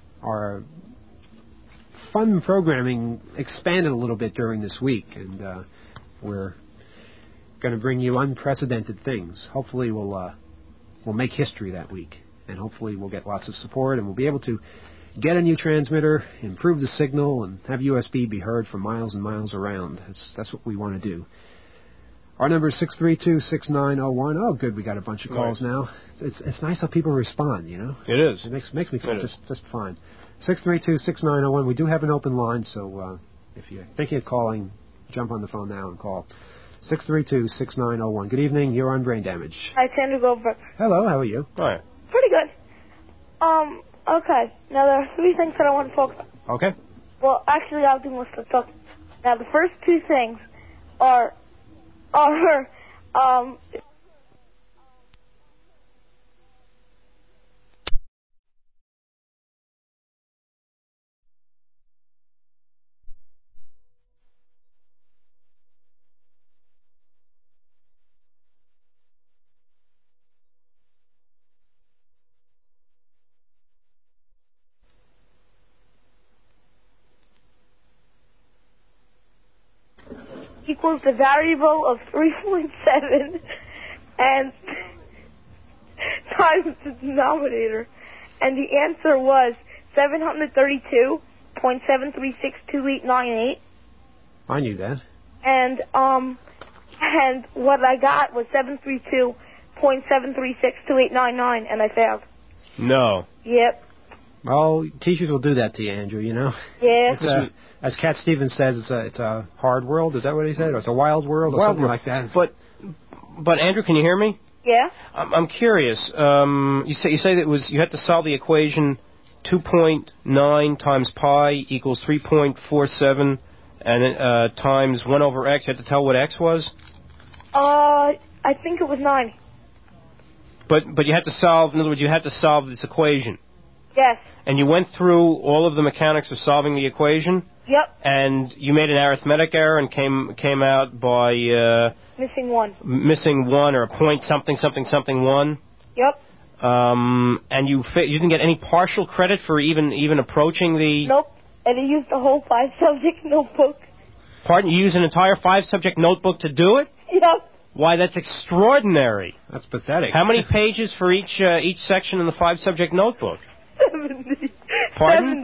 fun programming expanded a little bit during this week, and we're going to bring you unprecedented things. Hopefully we'll make history that week, and hopefully we'll get lots of support, and we'll be able to get a new transmitter, improve the signal, and have USB be heard for miles and miles around. That's what we want to do. Our number is 632-6901. Oh, good, we got a bunch of calls now. It's nice how people respond, you know. It is. It makes me feel just fine. 632-6901. We do have an open line, so if you're thinking of calling, jump on the phone now and call. 632-6901. Good evening. You're on Brain Damage. Hi, Sandra Goldberg. Hello. How are you? Hi. Pretty good. Okay. Now there are 3 things that I want to talk about. Okay. Well, actually, I'll do most of the talking. Now, the first 2 things are equals the variable of 3.7 and times the denominator. And the answer was 732 732.7362898. I knew that. And what I got was 732.7362899, and I failed. No. Yep. Well, teachers will do that to you, Andrew, you know? Yeah. As Cat Stevens says, it's a hard world. Is that what he said? Or it's a wild world or something like that. But Andrew, can you hear me? Yeah. I'm curious. You say that you had to solve the equation 2.9 times pi equals 3.47 and times 1 over x. You had to tell what x was? I think it was 9. But you had to solve, in other words, you had to solve this equation. Yes. And you went through all of the mechanics of solving the equation? Yep. And you made an arithmetic error and came out by missing 1. Missing 1 or a point something 1. Yep. And you didn't get any partial credit for even approaching the. Nope. And I used the whole 5-subject notebook. Pardon? You used an entire 5-subject notebook to do it? Yep. Why, that's extraordinary. That's pathetic. How many pages for each section in the 5-subject notebook? 70. Pardon?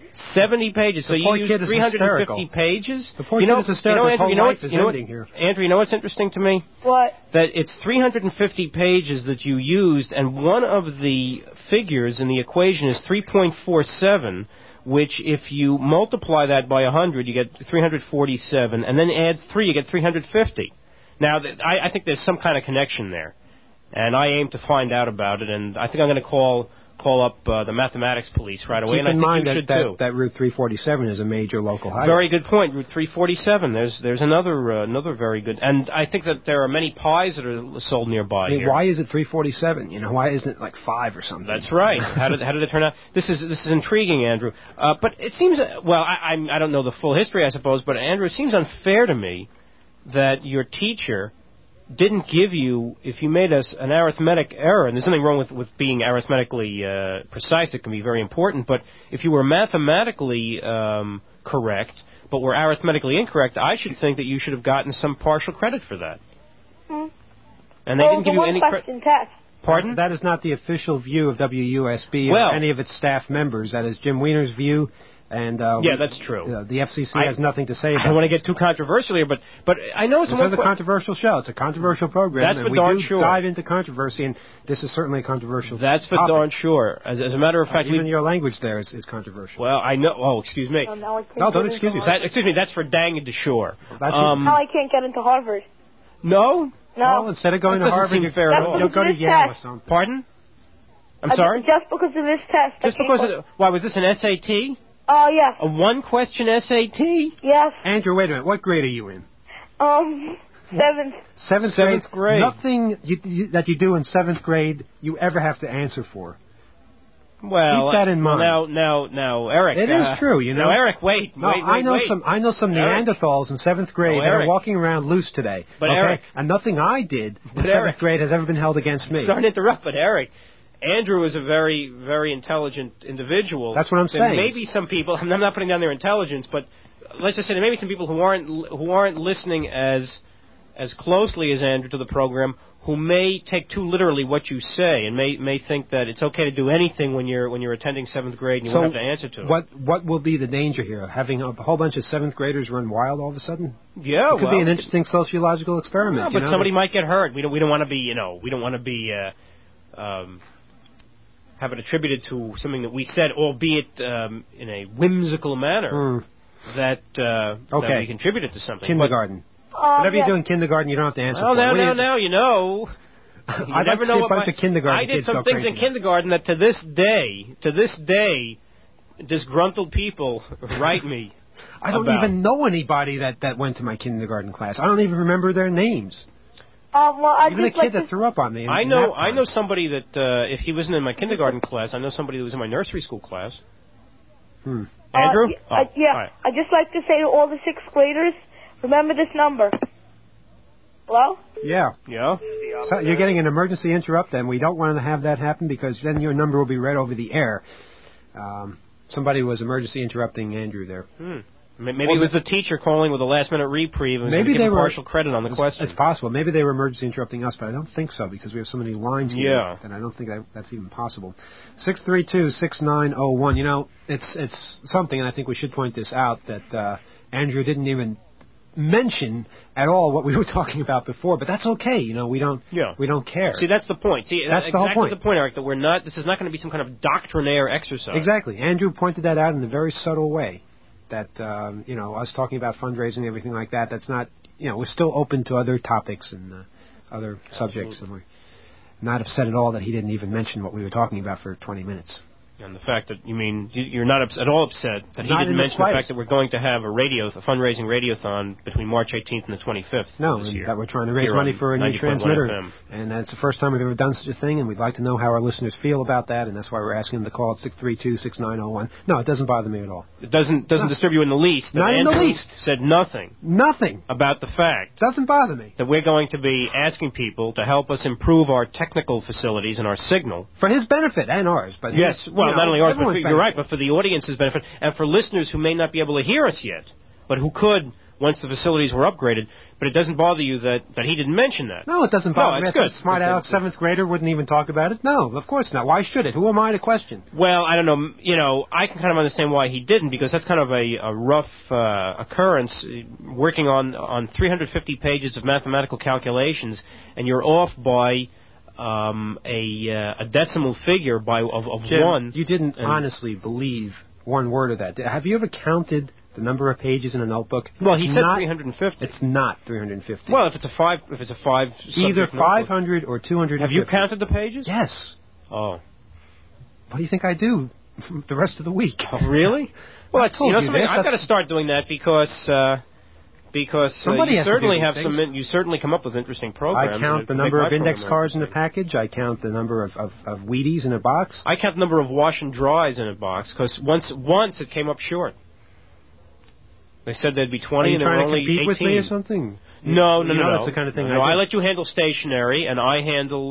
70 pages. So you used 350 pages? The poor kid is hysterical. His whole life is ending here. Andrew, you know what's interesting to me? What? That it's 350 pages that you used, and one of the figures in the equation is 3.47, which if you multiply that by 100, you get 347, and then add 3, you get 350. Now, I think there's some kind of connection there, and I aim to find out about it, and I think I'm going to call up the mathematics police right away, and I think you should too. That Route 347 is a major local highway. Very good point. Route 347. There's another very good, and I think that there are many pies that are sold nearby. Here. Why is it 347? You know, why isn't it like 5 or something? That's right. How did it turn out? This is intriguing, Andrew. But it seems I don't know the full history, I suppose, but Andrew, it seems unfair to me that your teacher didn't give you, if you made an arithmetic error, and there's nothing wrong with being arithmetically precise, it can be very important, but if you were mathematically correct, but were arithmetically incorrect, I should think that you should have gotten some partial credit for that. And they didn't give you any credit. Test. Pardon? That is not the official view of WUSB or any of its staff members. That is Jim Weiner's view. And that's true. The FCC has nothing to say about it. I don't want to get too controversial here, but I know it's a controversial show. It's a controversial program. That's for darn sure. We dive into controversy, and this is certainly a controversial That's for topic. darn sure. As a matter of fact, even your language there is controversial. Well, I know. Oh, excuse me. No, don't excuse me. Excuse me. That's for dang de sure. How I can't get into Harvard? No. No. Well, instead of going to Harvard, you'll go to Yale or something. Pardon? I'm sorry. Just because of this test. Just because? Why was this an SAT? Oh, yes. A 1-question SAT? Yes. Andrew, wait a minute. What grade are you in? 7th. Seventh grade. Nothing that you do in 7th grade you ever have to answer for. Well, keep that in mind. Now, Eric. It is true, you know. Now, Eric, wait. I know some Neanderthals in 7th grade that are walking around loose today. But Eric, and nothing I did in 7th grade has ever been held against me. Sorry to interrupt, but Eric. Andrew is a very, very intelligent individual. That's what I'm saying. Maybe some people, I'm not putting down their intelligence, but let's just say there may be some people who aren't listening as closely as Andrew to the program, who may take too literally what you say and may think that it's okay to do anything when you're attending 7th grade and you won't have to answer to it. What will be the danger here? Having a whole bunch of 7th graders run wild all of a sudden? Yeah, it could be an interesting sociological experiment. No, but somebody might get hurt. We don't want to be have it attributed to something that we said, albeit in a whimsical manner, that we contributed to something. Kindergarten. Whatever you do in kindergarten, you don't have to answer for. Now, you know. I never know a bunch of kindergarten kids go crazy. I did some things in kindergarten that to this day, disgruntled people write me I don't even know anybody that went to my kindergarten class. I don't even remember their names. Even a kid that threw up on me. I know somebody that if he wasn't in my kindergarten class, I know somebody that was in my nursery school class. Andrew? Right. I'd just like to say to all the 6th graders, remember this number. Hello? Yeah. Yeah? So you're getting an emergency interrupt, and we don't want to have that happen because then your number will be read over the air. Somebody was emergency interrupting Andrew there. Maybe it was the teacher calling with a last-minute reprieve and maybe give they him were partial credit on the question. It's possible. Maybe they were emergency interrupting us, but I don't think so because we have so many lines here. Yeah. And I don't think that's even possible. 632-6901. You know, it's something, and I think we should point this out, that Andrew didn't even mention at all what we were talking about before, but that's okay. You know, we don't care. See, that's the point. See, that's exactly the whole point. The point, Eric, that this is not going to be some kind of doctrinaire exercise. Exactly. Andrew pointed that out in a very subtle way. That us talking about fundraising and everything like that. That's not. We're still open to other topics and other subjects, and we're not upset at all that he didn't even mention what we were talking about for 20 minutes. And the fact that, you're not at all upset that he Not didn't in the mention the slightest. fact that we're going to have a fundraising radiothon between March 18th and the 25th this year. That we're trying to raise Here money on for a new 90.1 transmitter. FM. And that's the first time we've ever done such a thing, and we'd like to know how our listeners feel about that, and that's why we're asking them to call at 632-6901. No, it doesn't bother me at all. It doesn't disturb you in the least. Not in the Andrew least. Said nothing. Nothing. About the fact. Doesn't bother me. That we're going to be asking people to help us improve our technical facilities and our signal. For his benefit and ours. But yes, not only ours, but you're right, but for the audience's benefit, and for listeners who may not be able to hear us yet, but who could once the facilities were upgraded. But it doesn't bother you that he didn't mention that. No, it doesn't bother me. It's good. Smart Alex, 7th grader, wouldn't even talk about it. No, of course not. Why should it? Who am I to question? Well, I don't know. I can kind of understand why he didn't, because that's kind of a rough occurrence, working on 350 pages of mathematical calculations, and you're off by a decimal figure of Jim, 1. You didn't honestly believe one word of that. Have you ever counted the number of pages in a notebook? Well, he said 350. It's not 350. Well, if it's a five either subject 500 or 250. Have you counted the pages? Yes. Oh. What do you think I do the rest of the week? Oh, really? Well, I've got to start doing that because you certainly have you certainly come up with interesting programs. I count the number of index cards in a package. I count the number of Wheaties in a box. I count the number of wash and dries in a box, because once it came up short. They said there'd be 20 and there were only 18. Are you trying to compete with me or something? No. That's the kind of thing I let you handle stationery, and I handle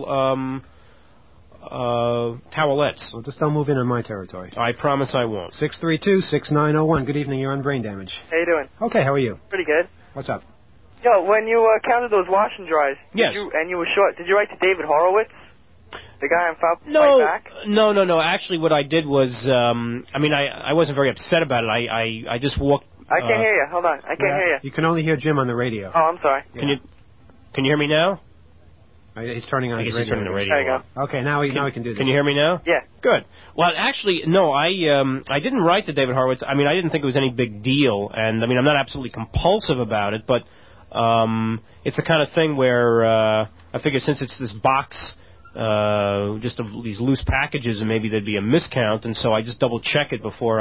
towelettes. Well, just don't move in on my territory. I promise I won't. 632-6901. Good evening. You're on Brain Damage. How you doing? Okay, how are you? Pretty good. What's up? Yo, when you counted those wash and dries, yes, and you were short, did you write to David Horowitz, the guy on Fight Back? No. Actually, what I did was, I wasn't very upset about it. I just walked. I can't hear you. Hold on. I can't hear you. You can only hear Jim on the radio. Oh, I'm sorry. Yeah. Can you hear me now? He's turning on I guess his radio. he's turning the radio there you on. go. Okay, now we can do this. Can you hear me now? Yeah. Good. Well, actually, no, I didn't write to David Horowitz. I didn't think it was any big deal, and I'm not absolutely compulsive about it, but it's the kind of thing where I figure since it's this box, just of these loose packages, and maybe there'd be a miscount, and so I just double check it before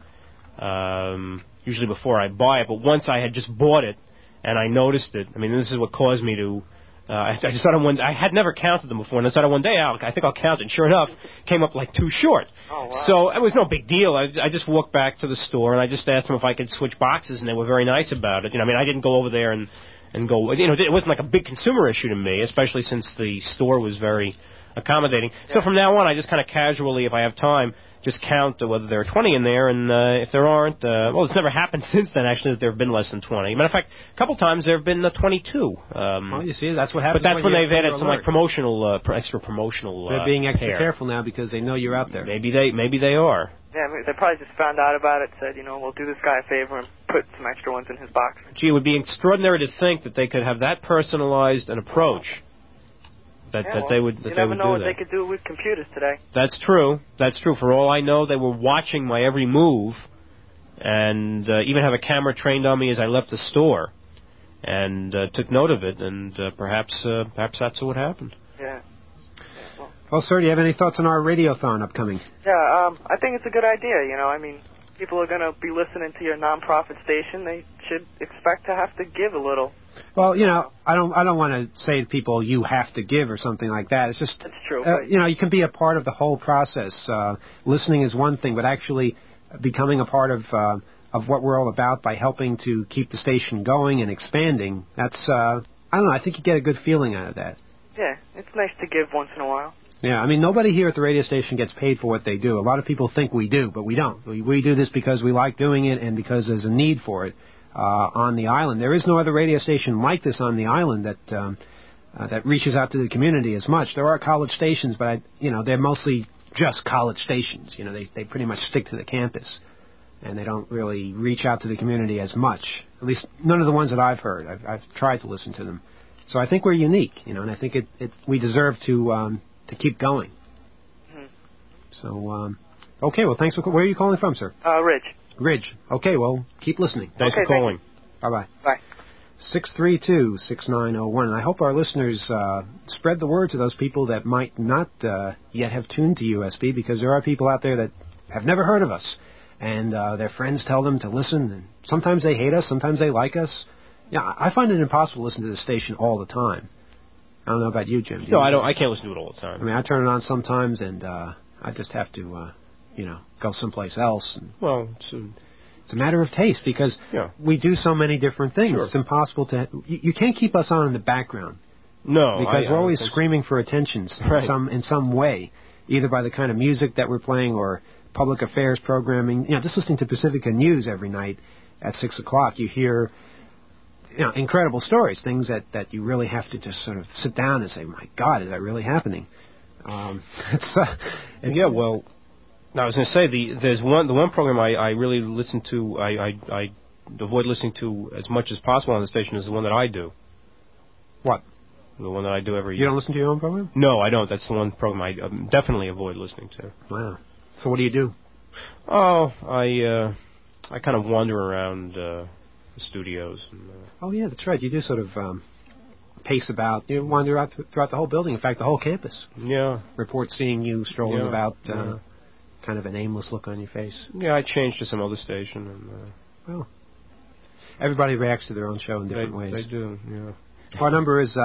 usually before I buy it. But once I had just bought it and I noticed it, this is what caused me to. I decided I had never counted them before, and I decided one day, I think I'll count it. And sure enough, came up like too short. Oh, wow. So it was no big deal. I just walked back to the store and I just asked them if I could switch boxes, and they were very nice about it. I didn't go over there and go. It wasn't like a big consumer issue to me, especially since the store was very accommodating. Yeah. So from now on, I just kind of casually, if I have time, just count whether there are 20 in there, and if there aren't, it's never happened since then, actually, that there have been less than 20. Matter of fact, a couple times there have been 22. Well, you see, that's what happens. But that's when they've added some promotional, extra promotional. They're being extra careful now because they know you're out there. Maybe they are. Yeah, they probably just found out about it, said, we'll do this guy a favor and put some extra ones in his box. Gee, it would be extraordinary to think that they could have that personalized an approach. That they would. You never know what they could do with computers today. That's true. For all I know, they were watching my every move, and even have a camera trained on me as I left the store, and took note of it. And perhaps that's what happened. Yeah. Well, sir, do you have any thoughts on our radiothon upcoming? Yeah, I think it's a good idea. People are going to be listening to your non-profit station. They should expect to have to give a little. Well, I don't want to say to people you have to give or something like that. It's just that's true. You can be a part of the whole process. Listening is one thing, but actually becoming a part of what we're all about by helping to keep the station going and expanding. That's I don't know. I think you get a good feeling out of that. Yeah, it's nice to give once in a while. Yeah, I mean, nobody here at the radio station gets paid for what they do. A lot of people think we do, but we don't. We do this because we like doing it and because there's a need for it on the island. There is no other radio station like this on the island that reaches out to the community as much. There are college stations, but they're mostly just college stations. They pretty much stick to the campus, and they don't really reach out to the community as much. At least none of the ones that I've heard. I've tried to listen to them. So I think we're unique, and I think we deserve to keep going. So, okay, well, thanks for... Where are you calling from, sir? Ridge. Okay, well, keep listening. Thanks for calling. Bye-bye. Bye. 632-6901. And I hope our listeners spread the word to those people that might not yet have tuned to USB, because there are people out there that have never heard of us. And their friends tell them to listen. And sometimes they hate us. Sometimes they like us. Yeah, I find it impossible to listen to this station all the time. I don't know about you, Jim. No, I don't. I can't listen to it all the time. I mean, I turn it on sometimes, and I just have to, go someplace else. And well, it's a matter of taste, because we do so many different things. Sure. It's impossible to... You can't keep us on in the background. No, because we're always screaming for attention in some way, either by the kind of music that we're playing or public affairs programming. Just listening to Pacifica News every night at 6 o'clock, you hear... incredible stories, things that you really have to just sort of sit down and say, my God, is that really happening? Yeah, well, I was going to say, the one program I really listen to, I avoid listening to as much as possible on the station is the one that I do. What? The one that I do every year. You don't listen to your own program? No, I don't. That's the one program I definitely avoid listening to. Wow. So what do you do? Oh, I kind of wander around... the studios. Oh, yeah, that's right. You do sort of pace about. You wander out throughout the whole building. In fact, the whole campus. Yeah. Report seeing you strolling about, kind of an aimless look on your face. Yeah, I changed to some other station. And, well, everybody reacts to their own show in different ways. They do, yeah. Our number is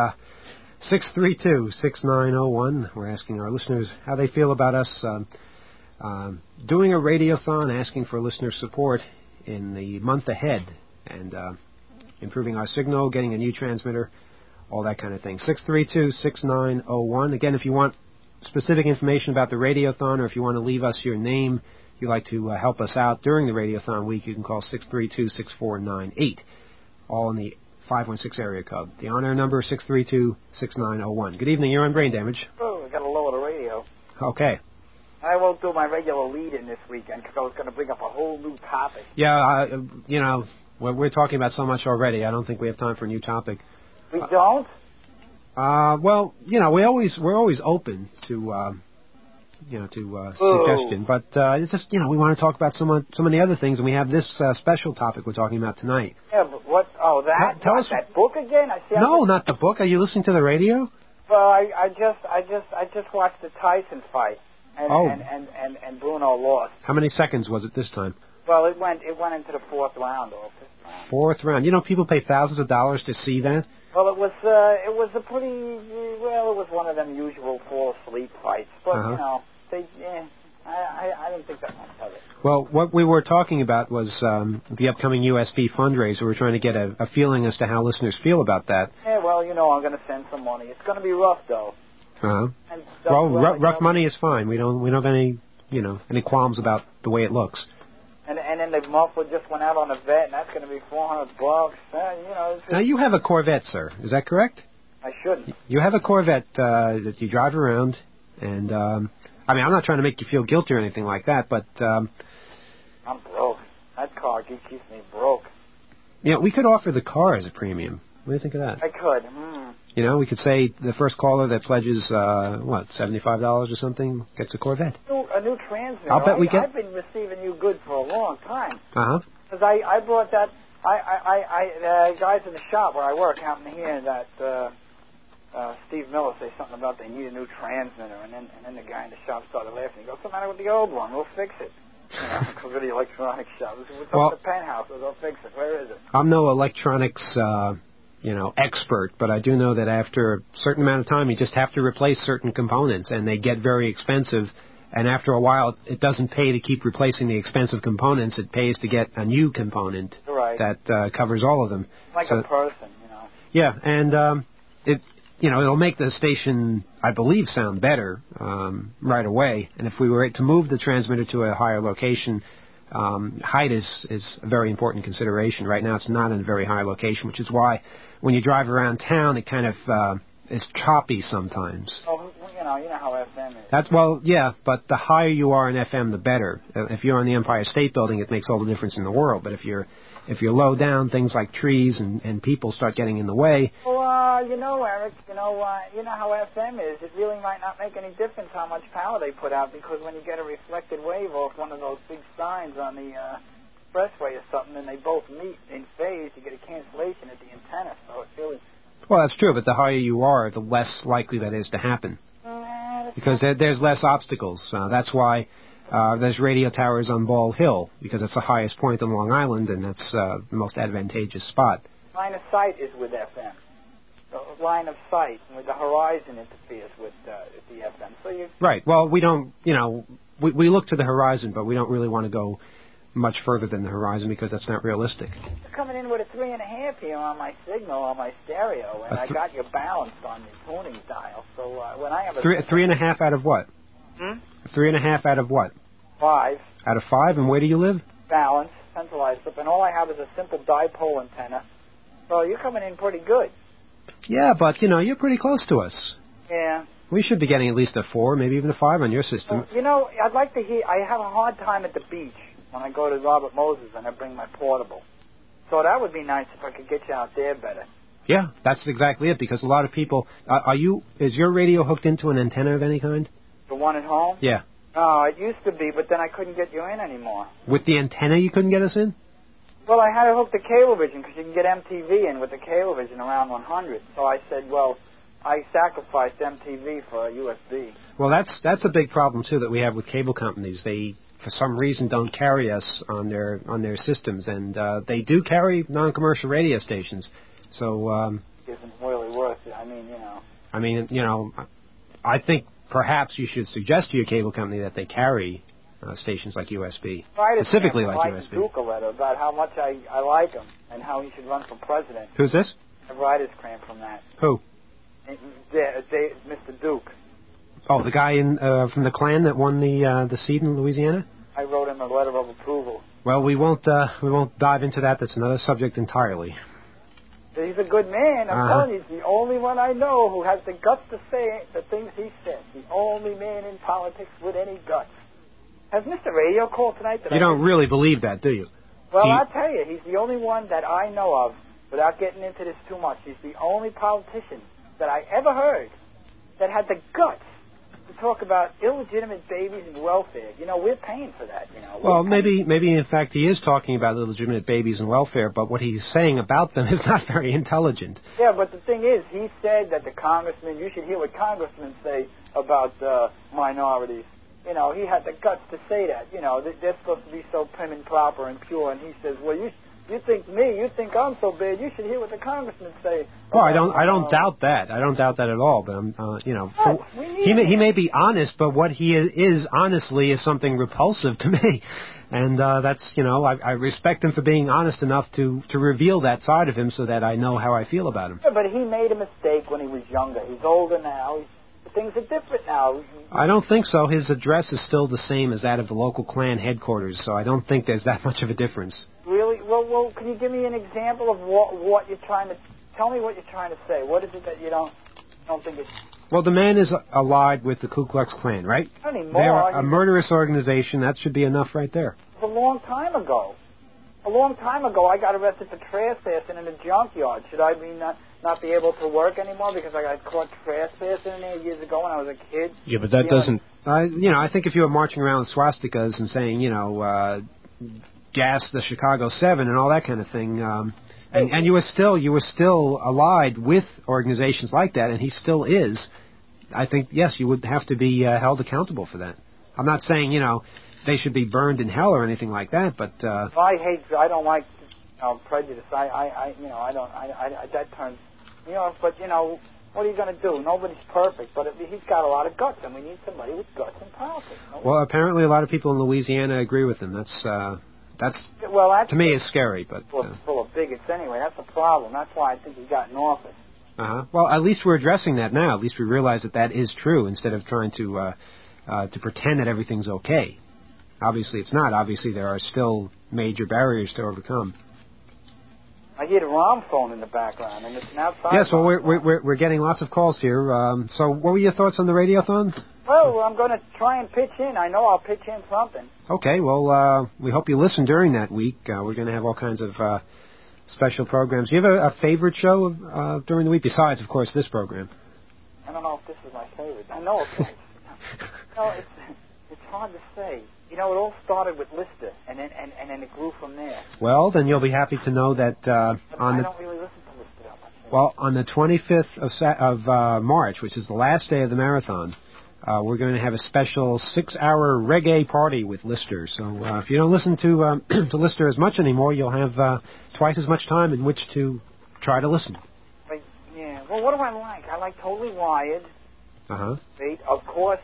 632-6901. We're asking our listeners how they feel about us doing a radiothon, asking for listener support in the month ahead, and improving our signal, getting a new transmitter, all that kind of thing. 632-6901. Again, if you want specific information about the Radiothon, or if you want to leave us your name, if you'd like to help us out during the Radiothon week, you can call 632-6498, all in the 516 area code. The on-air number is 632-6901. Good evening. You're on Brain Damage. Oh, I got to lower the radio. Okay. I won't do my regular lead-in this weekend because I was going to bring up a whole new topic. Yeah, we're talking about so much already. I don't think we have time for a new topic. We don't? Well, we're always open to suggestion, but it's just we want to talk about so many other things, and we have this special topic we're talking about tonight. Yeah, but what? Oh, that? Tell us that book again? No, not the book. Are you listening to the radio? Well, I just watched the Tyson fight, and Bruno lost. How many seconds was it this time? Well, it went into the fourth round or fifth round. Fourth round. People pay thousands of dollars to see that. Well, it was a pretty it was one of them usual fall asleep fights, but I didn't think that much of it. Well, what we were talking about was the upcoming USB fundraiser. We're trying to get a feeling as to how listeners feel about that. Yeah, well, I'm going to send some money. It's going to be rough though. Well, rough money is fine. We don't have any any qualms about the way it looks. And then the muffler just went out on a vet, and that's going to be $400. Now you have a Corvette, sir. Is that correct? I shouldn't. You have a Corvette that you drive around, and I'm not trying to make you feel guilty or anything like that, but I'm broke. That car keeps me broke. We could offer the car as a premium. What do you think of that? I could. We could say the first caller that pledges $75 or something gets a Corvette. A new transmitter. I'll bet we get. I've been receiving you good for a long time. Because I brought that. Guys in the shop where I work happened to hear that Steve Miller say something about they need a new transmitter, and then the guy in the shop started laughing. He goes, "What's the matter with the old one? We'll fix it." Because of the electronics shop. What's up the penthouse? They'll fix it. Where is it? I'm no electronics. Expert, but I do know that after a certain amount of time, you just have to replace certain components, and they get very expensive. And after a while, it doesn't pay to keep replacing the expensive components. It pays to get a new component that covers all of them. Like a person, Yeah, and it'll make the station, I believe, sound better right away. And if we were to move the transmitter to a higher location, height is a very important consideration. Right now, it's not in a very high location, which is why when you drive around town, it kind of is choppy sometimes. Oh, you know how FM is. But the higher you are in FM, the better. If you're on the Empire State Building, it makes all the difference in the world. But if you're low down, things like trees and people start getting in the way. Well, Eric, you know how FM is. It really might not make any difference how much power they put out, because when you get a reflected wave off one of those big signs on the expressway or something, and they both meet in phase, you get a cancellation at the antenna. So it's really... Well, that's true, but the higher you are, the less likely that is to happen. Because there's less obstacles. That's why there's radio towers on Ball Hill, because it's the highest point on Long Island, and that's the most advantageous spot. Line of sight is with FM. The line of sight with the horizon interferes with the FM. So Right. Well, we don't, we look to the horizon, but we don't really want to go much further than the horizon because that's not realistic. You're coming in with a 3.5 here on my signal, on my stereo, and I got you balanced on the tuning dial. So when I have a... 3.5 out of what? 3.5 out of what? 5. Out of 5, and where do you live? Balanced, centralized, and all I have is a simple dipole antenna. So you're coming in pretty good. Yeah, but, you're pretty close to us. Yeah. We should be getting at least a 4, maybe even a 5 on your system. Well, I'd like to hear... I have a hard time at the beach when I go to Robert Moses and I bring my portable. So that would be nice if I could get you out there better. Yeah, that's exactly it, because a lot of people... is your radio hooked into an antenna of any kind? The one at home? Yeah. No, it used to be, but then I couldn't get you in anymore. With the antenna you couldn't get us in? Well, I had to hook the Cablevision, because you can get MTV in with the Cablevision around 100. So I said, well, I sacrificed MTV for a USB. Well, that's a big problem, too, that we have with cable companies. They, for some reason, don't carry us on their systems, and they do carry non-commercial radio stations. So... isn't really worth it. I think perhaps you should suggest to your cable company that they carry stations like USB, specifically like USB. Duke a letter about how much I like him and how he should run for president. Who's this? A writer's cramp from that. Who? Mr. Duke. Oh, the guy from the Klan that won the seat in Louisiana? I wrote him a letter of approval. Well, we won't dive into that. That's another subject entirely. He's a good man. I'm telling you, he's the only one I know who has the guts to say the things he said. The only man in politics with any guts. Has Mr. Radio called tonight? You don't really believe that, do you? Well, I'll tell you, he's the only one that I know of, without getting into this too much. He's the only politician that I ever heard that had the guts to talk about illegitimate babies and welfare. We're paying for that, Well, maybe in fact he is talking about illegitimate babies and welfare, but what he's saying about them is not very intelligent. Yeah, but the thing is, he said that the congressman, you should hear what congressmen say about minorities. He had the guts to say that. They're supposed to be so prim and proper and pure, and he says, well, you think I'm so bad, you should hear what the congressmen say. Well, I don't doubt that. I don't doubt that at all. But he may be honest, but what he is honestly is something repulsive to me, and that's I respect him for being honest enough to reveal that side of him so that I know how I feel about him. Yeah, but he made a mistake when he was younger. He's older now. Things are different now. I don't think so. His address is still the same as that of the local Klan headquarters, so I don't think there's that much of a difference. Really? Well, can you give me an example of what you're trying to... Tell me what you're trying to say. What is it that you don't think it's... Well, the man is allied with the Ku Klux Klan, right? Not anymore. They're a murderous organization. That should be enough right there. A long time ago. I got arrested for trespassing in a junkyard. Should I be not be able to work anymore because I got caught trespassing in there years ago when I was a kid? Yeah, but that doesn't... I think if you were marching around with swastikas and saying, gas the Chicago 7 and all that kind of thing, and you were still allied with organizations like that, and he still is, I think, yes, you would have to be held accountable for that. I'm not saying, they should be burned in hell or anything like that, but... I don't like prejudice. That turns... but, what are you going to do? Nobody's perfect, but he's got a lot of guts, and we need somebody with guts in politics. Well, apparently a lot of people in Louisiana agree with him. That's to me, is scary, but... Full of bigots anyway. That's the problem. That's why I think he got in office. Well, at least we're addressing that now. At least we realize that that is true instead of trying to pretend that everything's okay. Obviously, it's not. Obviously, there are still major barriers to overcome. I hear the ROM phone in the background, and it's an outside. Yes, well, we're getting lots of calls here. So, what were your thoughts on the radiothon? Well, I'm going to try and pitch in. I know I'll pitch in something. Okay, well, we hope you listen during that week. We're going to have all kinds of special programs. Do you have a favorite show during the week, besides, of course, this program? I don't know if this is my favorite. I know it's it's hard to say. You know, it all started with Lister, and then it grew from there. Well, then you'll be happy to know that I don't really listen to Lister that much. Well, on the 25th of March, which is the last day of the marathon, we're going to have a special 6-hour reggae party with Lister. So if you don't listen to to Lister as much anymore, you'll have twice as much time in which to try to listen. Yeah. Well, what do I like? I like Totally Wired. Great. Of course,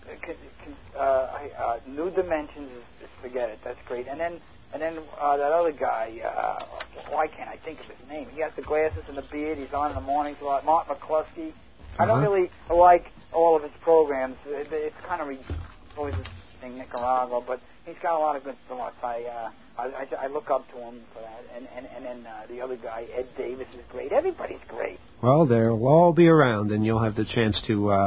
New Dimensions is forget it. That's great. And then that other guy. Why can't I think of his name? He has the glasses and the beard. He's on in the mornings a lot. Mark McCluskey. I don't really like all of his programs. It's kind of always this thing, Nicaragua, but he's got a lot of good thoughts. I look up to him for that. And then the other guy, Ed Davis, is great. Everybody's great. Well, they'll all be around, and you'll have the chance to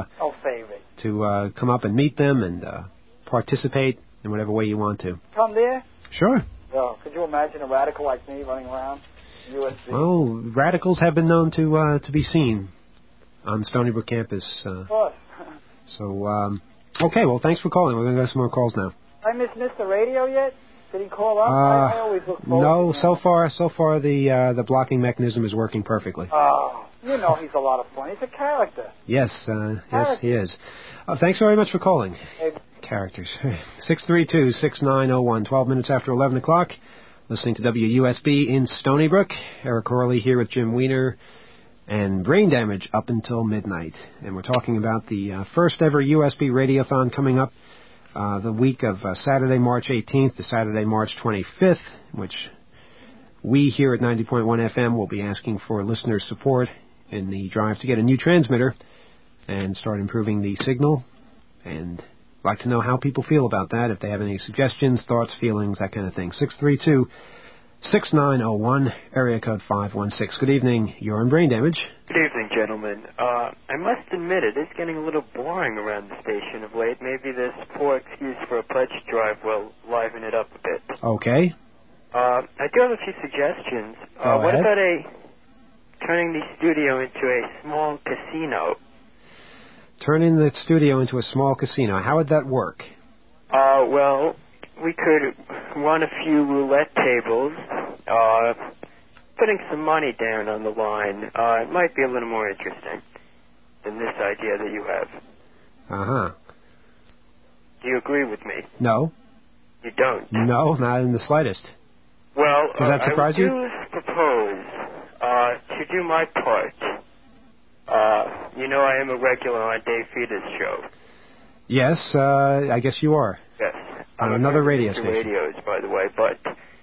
to come up and meet them and participate in whatever way you want to. Come there? Sure. Well, could you imagine a radical like me running around USC? Well, radicals have been known to be seen on Stony Brook campus. Of course. Okay, well, thanks for calling. We're going to go some more calls now. I missed the radio yet? Did he call up? I always look forward no, to so far the blocking mechanism is working perfectly. Oh, you know he's a lot of fun. He's a character. Yes, yes, he is. Thanks very much for calling. Hey. Characters. 632-6901, 12 minutes after 11 o'clock. Listening to WUSB in Stony Brook. Eric Corley here with Jim Weiner. And Brain Damage up until midnight. And we're talking about the first ever USB Radiothon coming up the week of Saturday, March 18th to Saturday, March 25th, which we here at 90.1 FM will be asking for listener support in the drive to get a new transmitter and start improving the signal. And I'd like to know how people feel about that, if they have any suggestions, thoughts, feelings, that kind of thing. 632-6901, area code 516. Good evening. You're on Brain Damage. Good evening, gentlemen. I must admit it is getting a little boring around the station of late. Maybe this poor excuse for a pledge drive will liven it up a bit. Okay. I do have a few suggestions. What about turning the studio into a small casino? Turning the studio into a small casino. How would that work? Well, we could run a few roulette tables, putting some money down on the line. It might be a little more interesting than this idea that you have. Uh-huh. Do you agree with me? No. You don't? No, not in the slightest. Well, does that surprise you? I do propose to do my part. You know I am a regular on Dave Feeder's show. Yes, I guess you are. Yes. On another radio station. Radios, by the way, but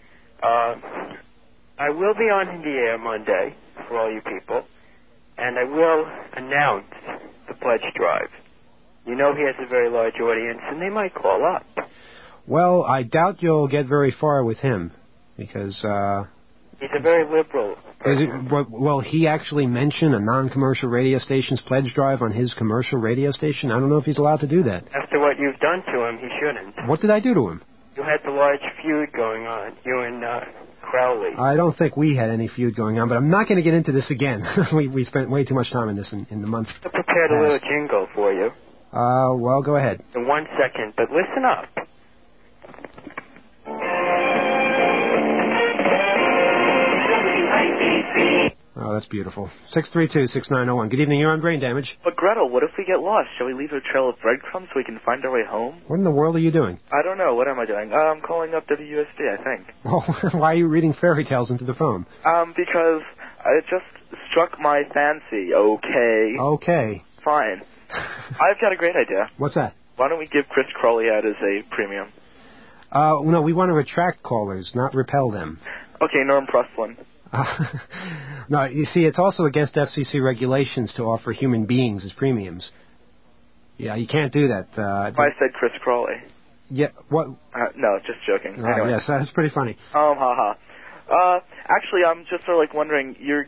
I will be on the air Monday for all you people, and I will announce the pledge drive. You know he has a very large audience, and they might call up. Well, I doubt you'll get very far with him, because he's a very liberal person. Will he actually mention a non-commercial radio station's pledge drive on his commercial radio station? I don't know if he's allowed to do that. After what you've done to him, he shouldn't. What did I do to him? You had the large feud going on, you and Crowley. I don't think we had any feud going on, but I'm not going to get into this again. we spent way too much time in this in the month. I prepared a little jingle for you. Well, go ahead. In 1 second, but listen up. Oh, that's beautiful. 632-6901. Good evening. You're on Brain Damage. But Gretel, what if we get lost? Shall we leave a trail of breadcrumbs so we can find our way home? What in the world are you doing? I don't know. What am I doing? I'm calling up WUSB, I think. Well, why are you reading fairy tales into the phone? Because it just struck my fancy. Okay. Okay. Fine. I've got a great idea. What's that? Why don't we give Chris Crowley out as a premium? No, we want to attract callers, not repel them. Okay, Norm Prustlin. No, you see, it's also against FCC regulations to offer human beings as premiums. Yeah, you can't do that. I said Chris Crawley. Yeah, what? No, just joking. Anyway. Yes, that's pretty funny. Actually, I'm just sort of like wondering, you're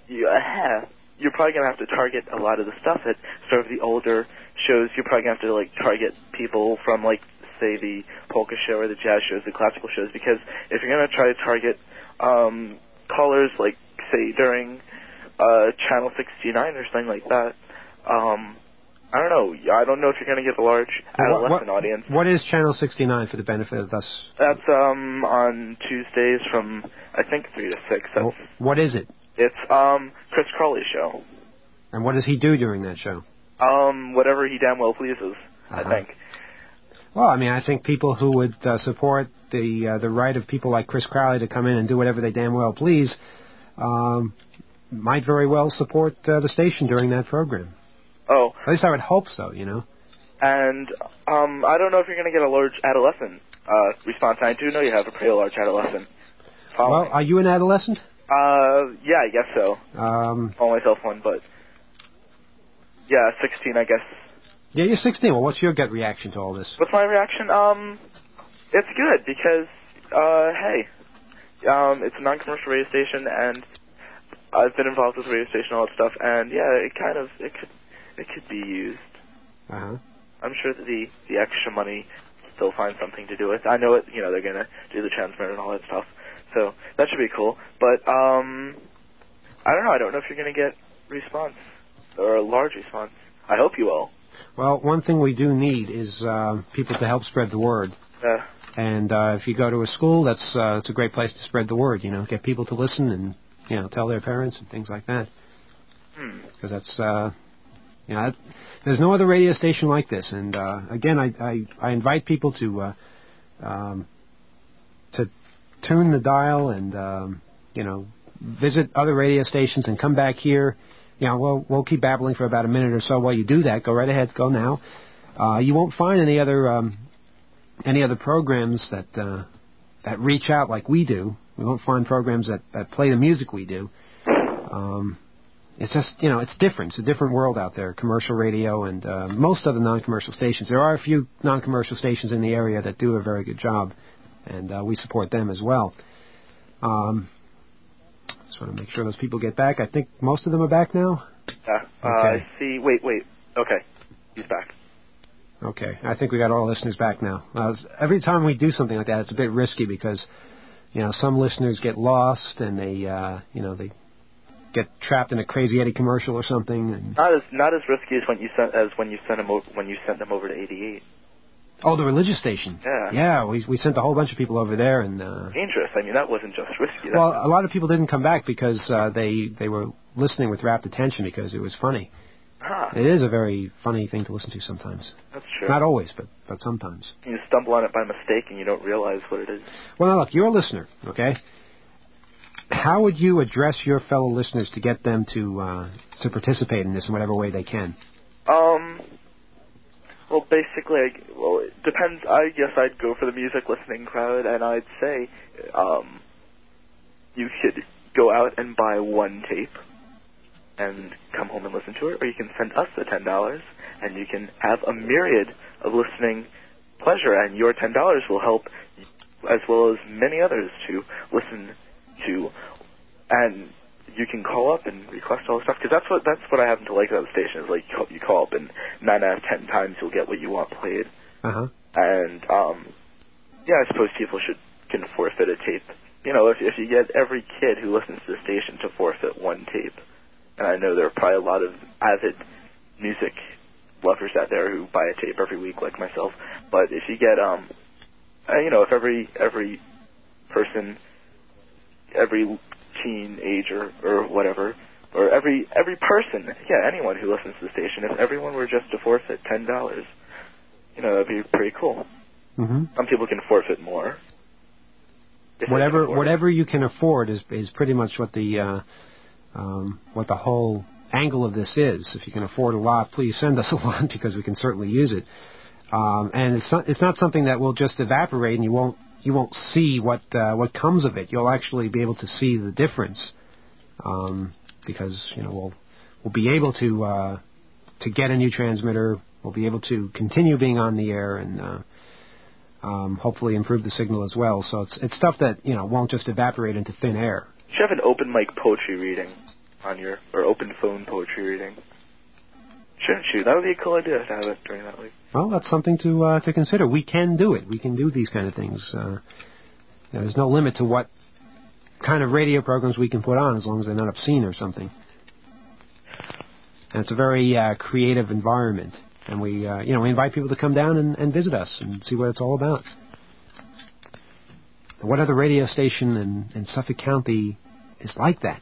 probably going to have to target a lot of the stuff at sort of the older shows. You're probably going to have to, like, target people from, like, say, the polka show or the jazz shows, the classical shows, because if you're going to try to target callers, like, say, during Channel 69 or something like that, I don't know. I don't know if you're going to get a large adolescent audience. What is Channel 69 for the benefit of us? That's on Tuesdays from, I think, 3 to 6. What is it? It's Chris Crawley's show. And what does he do during that show? Whatever he damn well pleases, I think. Well, I mean, I think people who would support the right of people like Chris Crowley to come in and do whatever they damn well please might very well support the station during that program. Oh. At least I would hope so, you know. And I don't know if you're going to get a large adolescent response. I do know you have a pretty large adolescent following. Well, are you an adolescent? Yeah, I guess so. Call myself one, but yeah, 16, I guess. Yeah, you're 16. Well, what's your gut reaction to all this? What's my reaction? It's good because, hey, it's a non-commercial radio station, and I've been involved with the radio station and all that stuff, and yeah, it could be used. I'm sure that the extra money still find something to do with. I know it. You know, they're gonna do the transmitter and all that stuff, so that should be cool. But I don't know. I don't know if you're gonna get response or a large response. I hope you will. Well, one thing we do need is people to help spread the word. And if you go to a school, that's a great place to spread the word. You know, get people to listen and tell their parents and things like that. Because that's there's no other radio station like this. And again, I invite people to tune the dial and visit other radio stations and come back here. We'll keep babbling for about a minute or so while you do that. Go right ahead. Go now. You won't find any other programs that reach out like we do. We won't find programs that play the music we do. It's just, it's different. It's a different world out there, commercial radio and most other non-commercial stations. There are a few non-commercial stations in the area that do a very good job, and we support them as well. Just want to make sure those people get back. I think most of them are back now. Okay. I see. Wait. Okay. He's back. Okay. I think we got all listeners back now. Every time we do something like that, it's a bit risky because, some listeners get lost and they get trapped in a Crazy Eddie commercial or something. And not as risky as when you sent them over to 88. Oh, the religious station. Yeah. Yeah, we sent a whole bunch of people over there and dangerous. I mean, that wasn't just risky. Well, a lot of people didn't come back because they were listening with rapt attention because it was funny. It is a very funny thing to listen to sometimes. That's true. Not always, but sometimes. You stumble on it by mistake and you don't realize what it is. Well, now look, you're a listener, okay? How would you address your fellow listeners to get them to participate in this in whatever way they can? Well, basically, it depends. I guess I'd go for the music listening crowd, and I'd say you could go out and buy one tape and come home and listen to it, or you can send us the $10, and you can have a myriad of listening pleasure, and your $10 will help, as well as many others, to listen to, and you can call up and request all the stuff, because that's what I happen to like about the station, is like you call up and 9 out of 10 times you'll get what you want played. And I suppose people can forfeit a tape. If you get every kid who listens to the station to forfeit one tape, and I know there are probably a lot of avid music lovers out there who buy a tape every week like myself, but if you get if every person, every teenager or whatever, or every person, anyone who listens to the station, if everyone were just to forfeit $10, that'd be pretty cool. Some people can forfeit more. Whatever you can afford is pretty much what the whole angle of this is. If you can afford a lot, please send us a lot because we can certainly use it. And it's not something that will just evaporate and you won't you won't see what comes of it. You'll actually be able to see the difference, because we'll be able to get a new transmitter. We'll be able to continue being on the air and hopefully improve the signal as well. So it's stuff that won't just evaporate into thin air. You should have an open mic poetry reading or open phone poetry reading. Shouldn't you? That would be a cool idea to have it during that week. Well, that's something to consider. We can do it. We can do these kind of things. There's no limit to what kind of radio programs we can put on, as long as they're not obscene or something. And it's a very creative environment, and we invite people to come down and visit us and see what it's all about. What other radio station in Suffolk County is like that?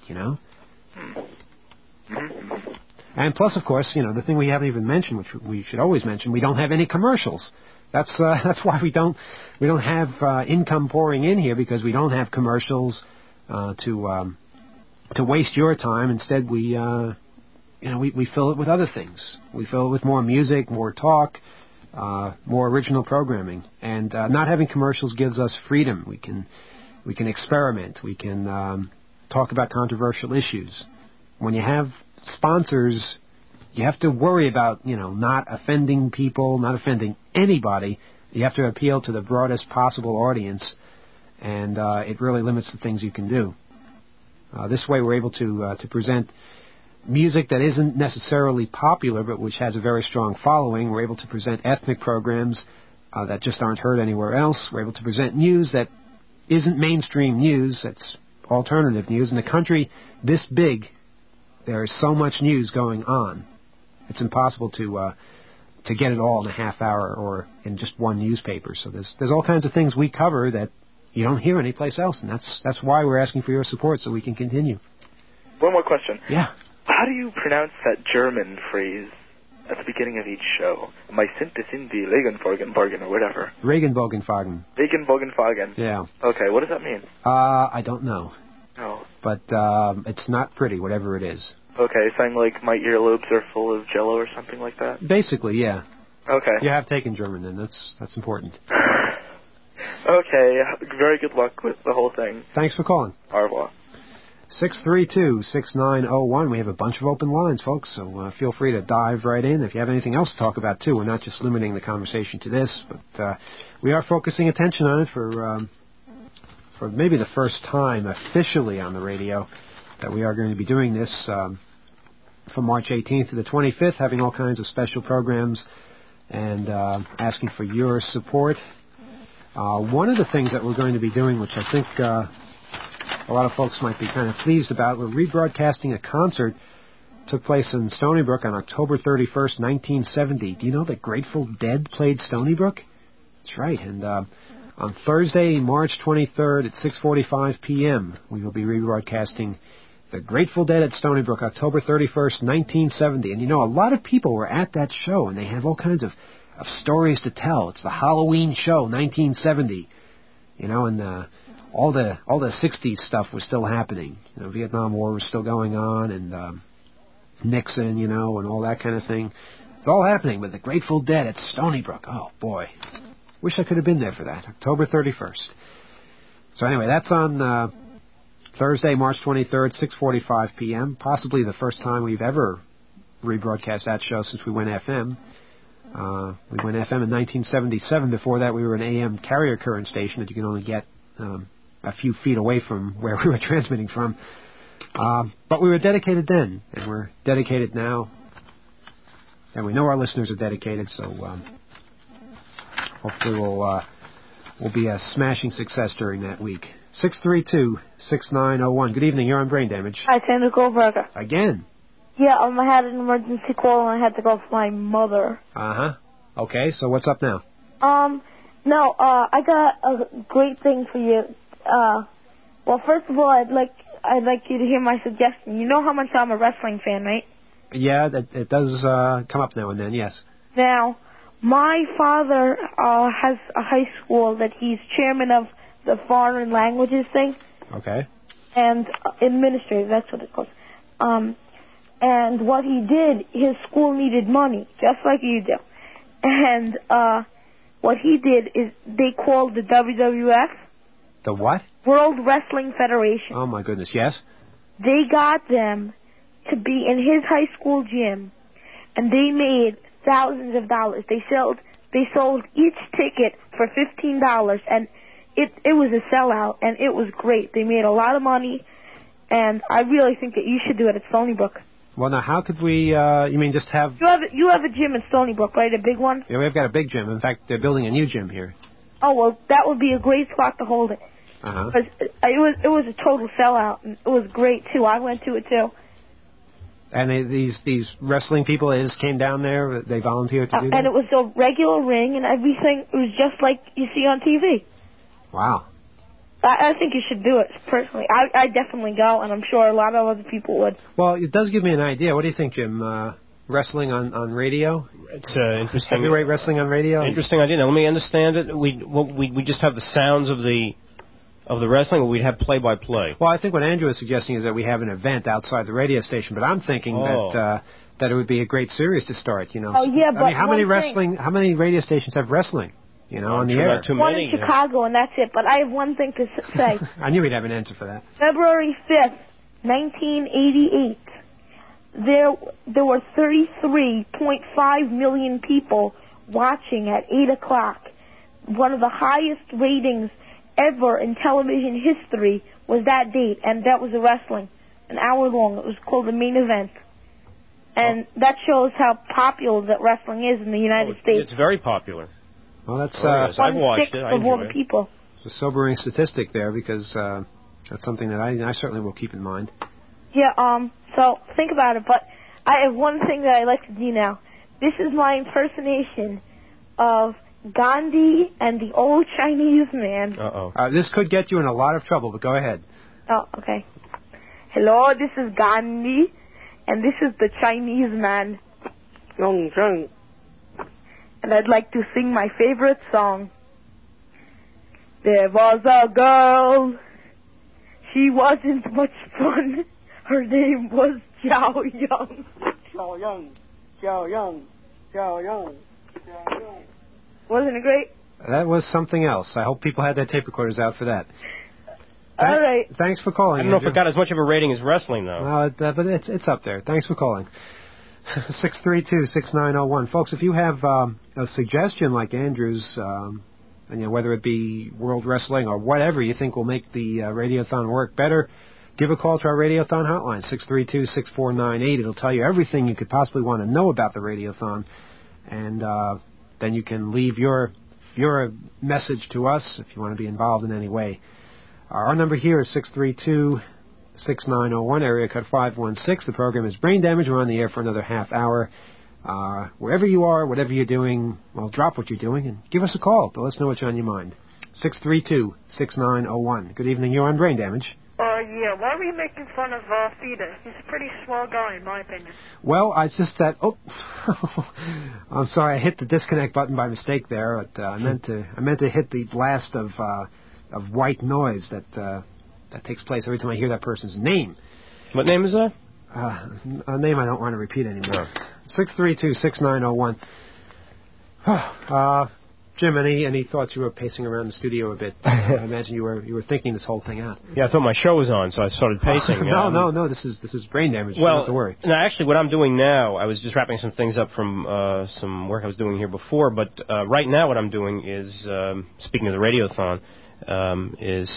And plus, of course, the thing we haven't even mentioned, which we should always mention, we don't have any commercials. That's why we don't have income pouring in here, because we don't have commercials to waste your time. Instead, we fill it with other things. We fill it with more music, more talk, more original programming. And not having commercials gives us freedom. We can experiment. We can talk about controversial issues. When you have sponsors, you have to worry about, not offending people, not offending anybody. You have to appeal to the broadest possible audience, and it really limits the things you can do. This way we're able to present music that isn't necessarily popular, but which has a very strong following. We're able to present ethnic programs that just aren't heard anywhere else. We're able to present news that isn't mainstream news, that's alternative news. In a country this big, there is so much news going on. It's impossible to get it all in a half hour or in just one newspaper. So there's all kinds of things we cover that you don't hear anyplace else, and that's why we're asking for your support, so we can continue. One more question. Yeah. How do you pronounce that German phrase at the beginning of each show? My sind is in the Regenbogenfarben or whatever. Regenbogenfarben. Regenbogenfarben. Yeah. Okay, what does that mean? I don't know. No. But it's not pretty, whatever it is. Okay, saying like my earlobes are full of jello or something like that? Basically, yeah. Okay. You have taken German then. That's important. Okay, very good luck with the whole thing. Thanks for calling. Au revoir. 632-6901. We have a bunch of open lines, folks, so feel free to dive right in. If you have anything else to talk about, too, we're not just limiting the conversation to this, but we are focusing attention on it for maybe the first time officially on the radio, that we are going to be doing this from March 18th to the 25th, having all kinds of special programs and asking for your support. One of the things that we're going to be doing, which I think a lot of folks might be kind of pleased about, we're rebroadcasting a concert that took place in Stony Brook on October 31st, 1970. Do you know that Grateful Dead played Stony Brook? That's right. And on Thursday, March 23rd at 6:45 p.m., we will be rebroadcasting the Grateful Dead at Stony Brook, October 31st, 1970. And a lot of people were at that show, and they have all kinds of stories to tell. It's the Halloween show, 1970. And all the 60s stuff was still happening. Vietnam War was still going on, and Nixon, and all that kind of thing. It's all happening, but the Grateful Dead at Stony Brook, oh boy. Wish I could have been there for that, October 31st. So anyway, that's on Thursday, March 23rd, 6:45 p.m., possibly the first time we've ever rebroadcast that show since we went FM. We went FM in 1977. Before that, we were an AM carrier current station that you can only get a few feet away from where we were transmitting from. But we were dedicated then, and we're dedicated now. And we know our listeners are dedicated, so hopefully we'll be a smashing success during that week. 632-6901. Good evening. You're on Brain Damage. Hi, Sandra Goldberger. Again? Yeah, I had an emergency call and I had to go for my mother. Uh-huh. Okay, so what's up now? No, I got a great thing for you. Well, first of all, I'd like you to hear my suggestion. You know how much I'm a wrestling fan, right? Yeah, it does come up now and then, yes. Now, my father has a high school that he's chairman of the foreign languages thing. Okay. And administrator, that's what it calls. And what he did, his school needed money, just like you do. And what he did is they called the WWF, The what? World Wrestling Federation. Oh, my goodness, yes? They got them to be in his high school gym, and they made thousands of dollars. They sold each ticket for $15, and it was a sellout, and it was great. They made a lot of money, and I really think that you should do it at Stony Brook. Well, now, how could we, you mean just have... You have a gym in Stony Brook, right? A big one? Yeah, we've got a big gym. In fact, they're building a new gym here. Oh, well, that would be a great spot to hold it. Uh-huh. It was a total sellout, and it was great, too. I went to it, too. And these wrestling people, they just came down there, they volunteered to do that? And it was a regular ring and everything. It was just like you see on TV. Wow. I think you should do it, personally. I definitely go, and I'm sure a lot of other people would. Well, it does give me an idea. What do you think, Jim? Wrestling on radio? It's interesting. Heavyweight wrestling on radio? Interesting idea. Now, let me understand it. We just have the sounds of the wrestling, or we'd have play-by-play? Well, I think what Andrew is suggesting is that we have an event outside the radio station, but I'm thinking that it would be a great series to start, you know. Oh, yeah, but how many radio stations have wrestling, you know, on the air? Not too one many, in Chicago, and that's it. But I have one thing to say. I knew we'd have an answer for that. February 5th, 1988, there were 33.5 million people watching at 8 o'clock. One of the highest ratings ever in television history was that date, and that was a wrestling, an hour long. It was called The Main Event. And that shows how popular that wrestling is in the United States. It's very popular. Well, that's I've watched it. I of all enjoy the it. people. It's a sobering statistic there, because that's something that I certainly will keep in mind. Yeah, so think about it, but I have one thing that I like to do now. This is my impersonation of Gandhi and the old Chinese man. This could get you in a lot of trouble, but go ahead. Oh, okay. Hello, this is Gandhi, and this is the Chinese man. Yong Zheng. And I'd like to sing my favorite song. There was a girl. She wasn't much fun. Her name was Zhao Yang. Zhao Yang. Zhao Yang. Zhao Yang. Zhao Yang. Wasn't it great? That was something else. I hope people had their tape recorders out for that. All right. Thanks for calling. I don't know Andrew. if it got as much of a rating as wrestling, though. But it's up there. Thanks for calling. 632-6901. Folks, if you have a suggestion like Andrew's, and whether it be World Wrestling or whatever you think will make the Radiothon work better, give a call to our Radiothon hotline, 632-6498. It'll tell you everything you could possibly want to know about the Radiothon, and then you can leave your message to us if you want to be involved in any way. Our number here is 632-6901, area code 516. The program is Brain Damage. We're on the air for another half hour. Wherever you are, whatever you're doing, well, drop what you're doing and give us a call. Let us know what's on your mind. 632-6901. Good evening. You're on Brain Damage. Yeah. Why were you making fun of Fida? He's a pretty swell guy, in my opinion. Well, I just said, I'm sorry, I hit the disconnect button by mistake there. But, I meant to hit the blast of white noise that takes place every time I hear that person's name. What name is that? A name I don't want to repeat anymore. 632-6901. Jim, any thoughts? You were pacing around the studio a bit. I imagine you were thinking this whole thing out. Yeah, I thought my show was on, so I started pacing. No. This is Brain Damage. Well, you don't have to worry. No, actually, what I'm doing now, I was just wrapping some things up from some work I was doing here before. But right now, what I'm doing is, speaking of the Radiothon, is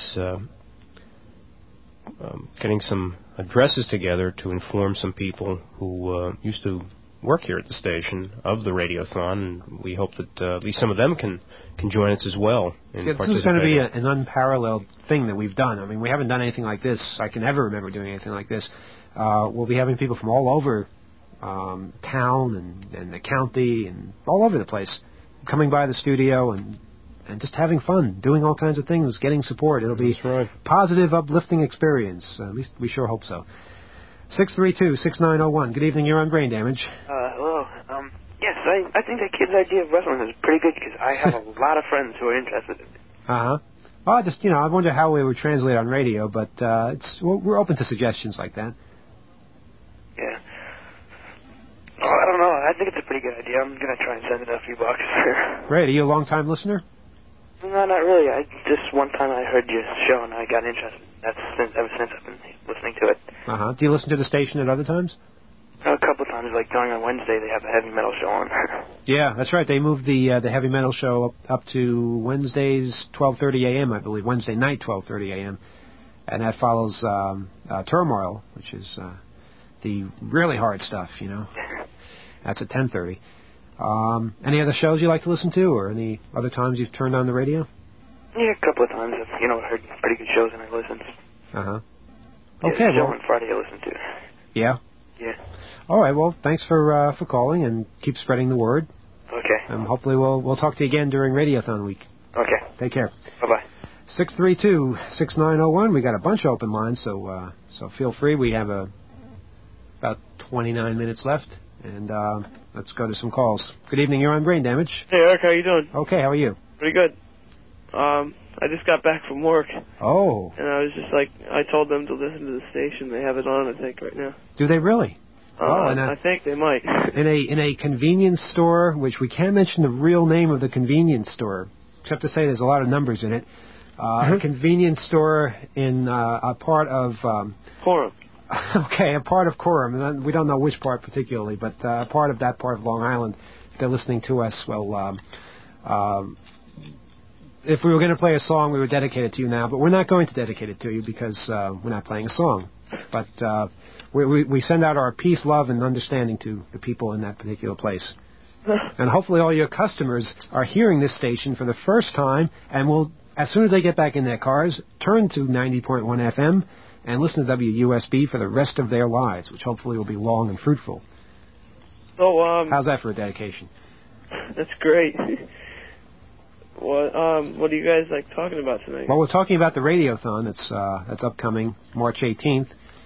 getting some addresses together to inform some people who used to work here at the station of the Radiothon, and we hope that at least some of them can join us as well. This is going to be an unparalleled thing that we've done. I mean, we haven't done anything like this. I can never remember doing anything like this. We'll be having people from all over town and the county and all over the place coming by the studio and just having fun, doing all kinds of things, getting support. It'll be a positive, uplifting experience. At least we sure hope so. 632-6901. Good evening. You're on Brain Damage. Hello. Yes, I think that kid's idea of wrestling is pretty good because I have a lot of friends who are interested in it. Uh-huh. Well, I wonder how we would translate on radio, but we're open to suggestions like that. Yeah. Oh, I don't know. I think it's a pretty good idea. I'm going to try and send it a few bucks. Great. Are you a long-time listener? No, not really. Just one time I heard your show and I got interested. Ever since I've been listening to it. Uh-huh. Do you listen to the station at other times? A couple of times, like during on Wednesday, they have a heavy metal show on. Yeah, that's right. They moved the heavy metal show up to Wednesdays 12:30 a.m. I believe, Wednesday night 12:30 a.m. And that follows Turmoil, which is the really hard stuff, you know. That's at 10:30. Any other shows you like to listen to, or any other times you've turned on the radio? Yeah, a couple of times. I've heard pretty good shows and I listened. Uh-huh. Yeah, Okay, the show well. on Friday I listened to. Yeah? Yeah. All right, well, thanks for calling, and keep spreading the word. Okay. And hopefully we'll talk to you again during Radiothon week. Okay. Take care. Bye-bye. 632-6901. We got a bunch of open lines, so feel free. We have about 29 minutes left, and let's go to some calls. Good evening. You're on Brain Damage. Hey, Eric, how you doing? Okay, how are you? Pretty good. I just got back from work. Oh. And I was just like, I told them to listen to the station. They have it on, I think, right now. Do they really? I think they might. In a convenience store, which we can't mention the real name of the convenience store, except to say there's a lot of numbers in it. A convenience store in a part of... Coram. Okay, a part of Coram. And we don't know which part particularly, but a part of that part of Long Island. If they're listening to us, well... if we were going to play a song, we would dedicate it to you now, but we're not going to dedicate it to you because we're not playing a song. But we send out our peace, love, and understanding to the people in that particular place. And hopefully all your customers are hearing this station for the first time and will, as soon as they get back in their cars, turn to 90.1 FM and listen to WUSB for the rest of their lives, which hopefully will be long and fruitful. So, how's that for a dedication? That's great. What are you guys talking about tonight? Well, we're talking about the Radiothon that's upcoming March 18th,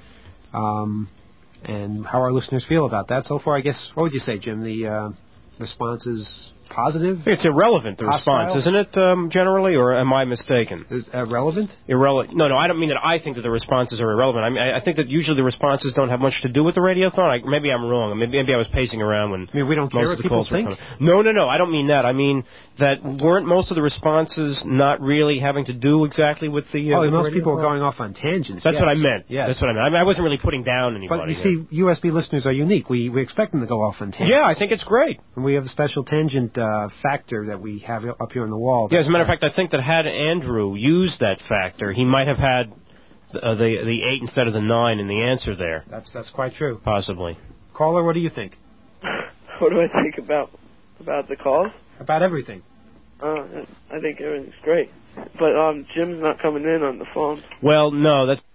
and how our listeners feel about that. So far, I guess, what would you say, Jim? The response is positive? It's irrelevant, the response, isn't it, generally, or am I mistaken? Is irrelevant? Irrelevant. No, I don't mean that I think that the responses are irrelevant. I think that usually the responses don't have much to do with the Radiothon. Maybe I'm wrong. Maybe I was pacing around when we don't care most what of the people calls think? were coming. No, I don't mean that. I mean that weren't most of the responses not really having to do exactly with the with most the people are Radiothon? going off on tangents. That's yes. what I meant. Yes. That's what I meant. I wasn't really putting down anybody. But you see, USB listeners are unique. We expect them to go off on tangents. Yeah, I think it's great. And we have a special tangent factor that we have up here on the wall. Yeah, as a matter of fact, I think that had Andrew used that factor, he might have had the 8 instead of the 9 in the answer there. That's quite true. Possibly. Caller, what do you think? What do I think about the calls? About everything. I think everything's great. But Jim's not coming in on the phone. Well, no, that's...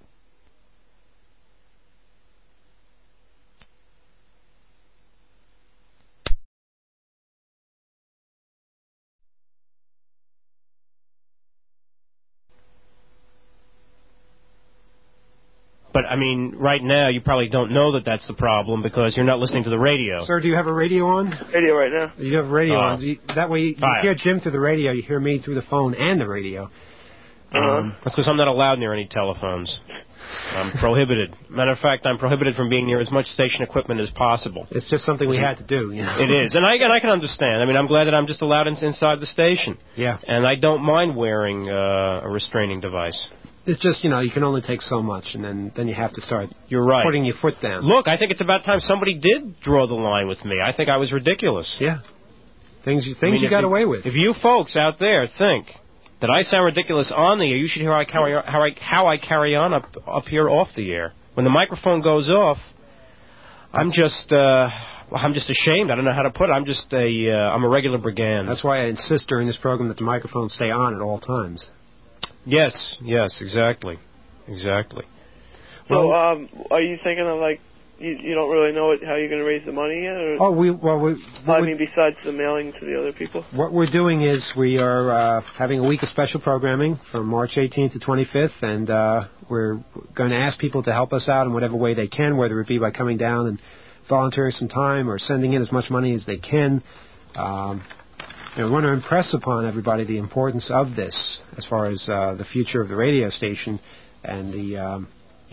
But, I mean, right now you probably don't know that that's the problem because you're not listening to the radio. Sir, do you have a radio on? Radio right now. You have a radio on. That way you hear Jim through the radio, you hear me through the phone and the radio. That's because I'm not allowed near any telephones. I'm prohibited. Matter of fact, I'm prohibited from being near as much station equipment as possible. It's just something we had to do. You know? It is. And I can understand. I mean, I'm glad that I'm just allowed inside the station. Yeah. And I don't mind wearing a restraining device. It's just, you can only take so much, and then you have to start You're right. putting your foot down. Look, I think it's about time somebody did draw the line with me. I think I was ridiculous. Yeah. Things you got away with. If you folks out there think that I sound ridiculous on the air, you should hear how I carry on up here off the air. When the microphone goes off, I'm just ashamed. I don't know how to put it. I'm a regular brigand. That's why I insist during this program that the microphones stay on at all times. Yes, exactly. So, are you thinking of you don't really know how you're going to raise the money yet? Or? Besides the mailing to the other people. What we're doing is we are having a week of special programming from March 18th to 25th, and we're going to ask people to help us out in whatever way they can, whether it be by coming down and volunteering some time or sending in as much money as they can. We want to impress upon everybody the importance of this as far as the future of the radio station and the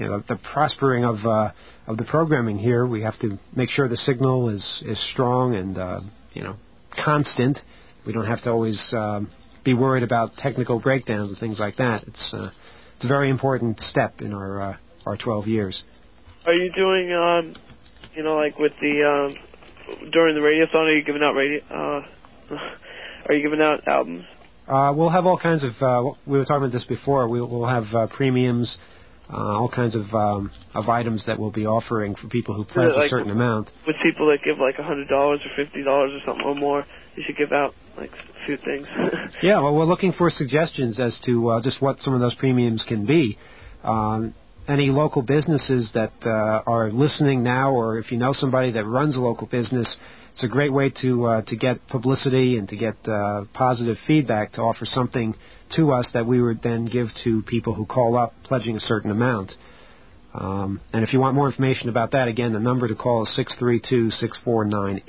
the prospering of the programming here. We have to make sure the signal is strong and constant. We don't have to always be worried about technical breakdowns and things like that. It's a very important step in our 12 years. Are you doing like with the during the radiothon? Are you giving out Are you giving out albums? We'll have all kinds of. We were talking about this before. We'll have premiums, all kinds of items that we'll be offering for people who pledge a certain amount. With people that give like $100 or $50 or something or more, you should give out like a few things. Yeah, well, we're looking for suggestions as to just what some of those premiums can be. Any local businesses that are listening now, or if you know somebody that runs a local business, it's a great way to get publicity and to get positive feedback, to offer something to us that we would then give to people who call up pledging a certain amount. And if you want more information about that, again, the number to call is 632-6498.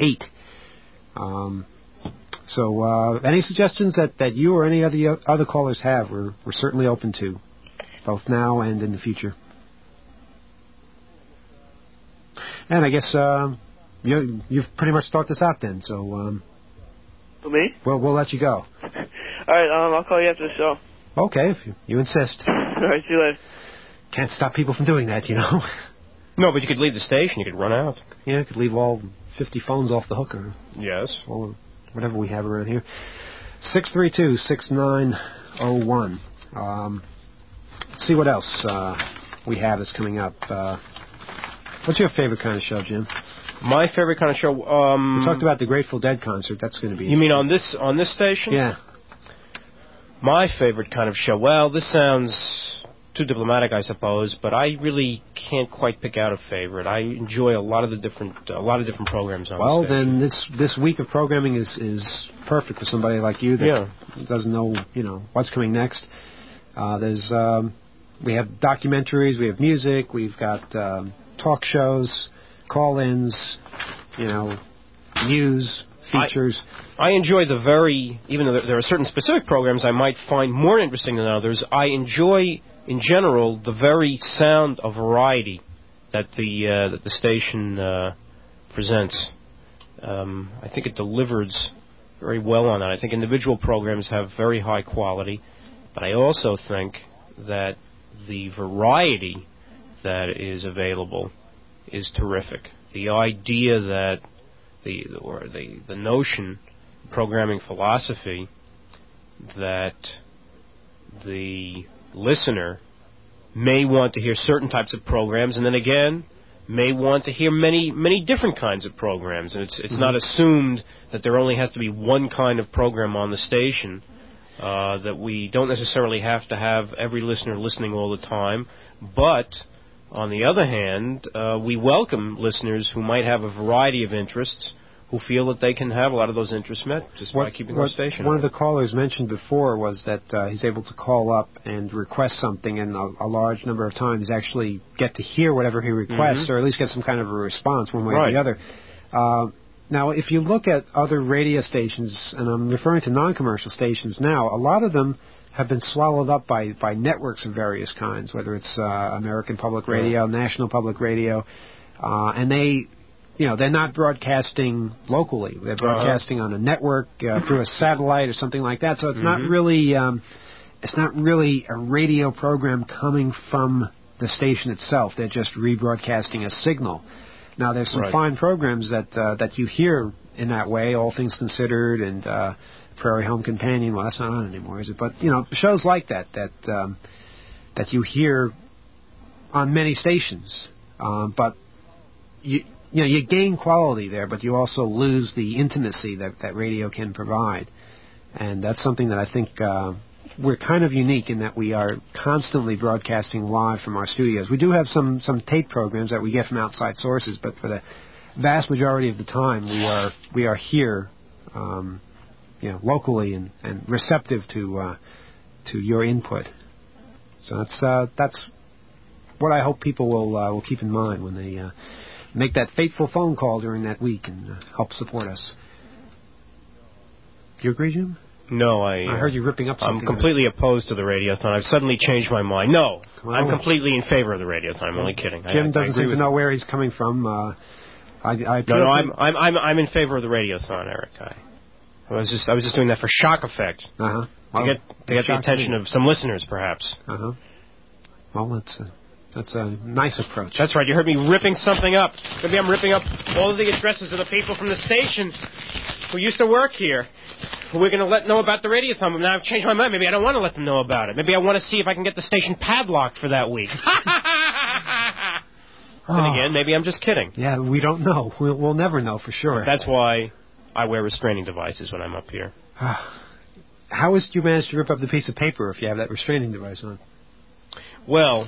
So any suggestions that you or any other callers have, we're certainly open to, both now and in the future. And I guess you've pretty much thought this out then, so... For me? Well, we'll let you go. All right, I'll call you after the show. Okay, if you insist. All right, see you later. Can't stop people from doing that, you know. No, but you could leave the station. You could run out. Yeah, you could leave all 50 phones off the hook, or... Yes. Or whatever we have around here. 632-6901. Let's see what else we have that's coming up. What's your favorite kind of show, Jim? My favorite kind of show. We talked about the Grateful Dead concert. That's going to be. You mean on this station? Yeah. My favorite kind of show. Well, this sounds too diplomatic, I suppose, but I really can't quite pick out a favorite. I enjoy a lot of different programs on. Well, the station. then this week of programming is perfect for somebody like you that doesn't know what's coming next. We have documentaries, we have music, we've got talk shows, call-ins, news, features. I enjoy even though there are certain specific programs I might find more interesting than others, I enjoy, in general, the very sound of variety that the station presents. I think it delivers very well on that. I think individual programs have very high quality, but I also think that the variety that is available is terrific. The idea that the notion, programming philosophy, that the listener may want to hear certain types of programs, and then again may want to hear many different kinds of programs, and it's not assumed that there only has to be one kind of program on the station. That we don't necessarily have to have every listener listening all the time, but on the other hand, we welcome listeners who might have a variety of interests, who feel that they can have a lot of those interests met just by keeping our station. One of the callers mentioned before was that he's able to call up and request something, and a large number of times actually get to hear whatever he requests, or at least get some kind of a response one way or the other. Now, if you look at other radio stations, and I'm referring to non-commercial stations now, a lot of them have been swallowed up by networks of various kinds, whether it's American Public Radio, National Public Radio, and they're not broadcasting locally. They're broadcasting on a network through a satellite or something like that. So it's not really a radio program coming from the station itself. They're just rebroadcasting a signal. Now, there's some fine programs that you hear in that way, All Things Considered and Prairie Home Companion. Well, that's not on anymore, is it? But, shows like that you hear on many stations. But, you gain quality there, but you also lose the intimacy that radio can provide. And that's something that I think we're kind of unique in that we are constantly broadcasting live from our studios. We do have some tape programs that we get from outside sources, but for the vast majority of the time, we are here, locally and receptive to your input. So that's what I hope people will keep in mind when they make that fateful phone call during that week and help support us. Do you agree, Jim? No, I heard you ripping up something. I'm completely opposed to the Radiothon. I've suddenly changed my mind. No, I'm completely in favor of the Radiothon. I'm only kidding. Jim doesn't seem to know where he's coming from. No, I'm in favor of the Radiothon, Eric. I was just doing that for shock effect. To get the attention of some listeners, perhaps. Well, that's a nice approach. That's right. You heard me ripping something up. Maybe I'm ripping up all of the addresses of the people from the station who used to work here, who we're going to know about the Radiothon. But now I've changed my mind. Maybe I don't want to let them know about it. Maybe I want to see if I can get the station padlocked for that week. Then again, maybe I'm just kidding. Yeah, we don't know. We'll never know for sure. That's why I wear restraining devices when I'm up here. How is it you manage to rip up the piece of paper if you have that restraining device on? Well,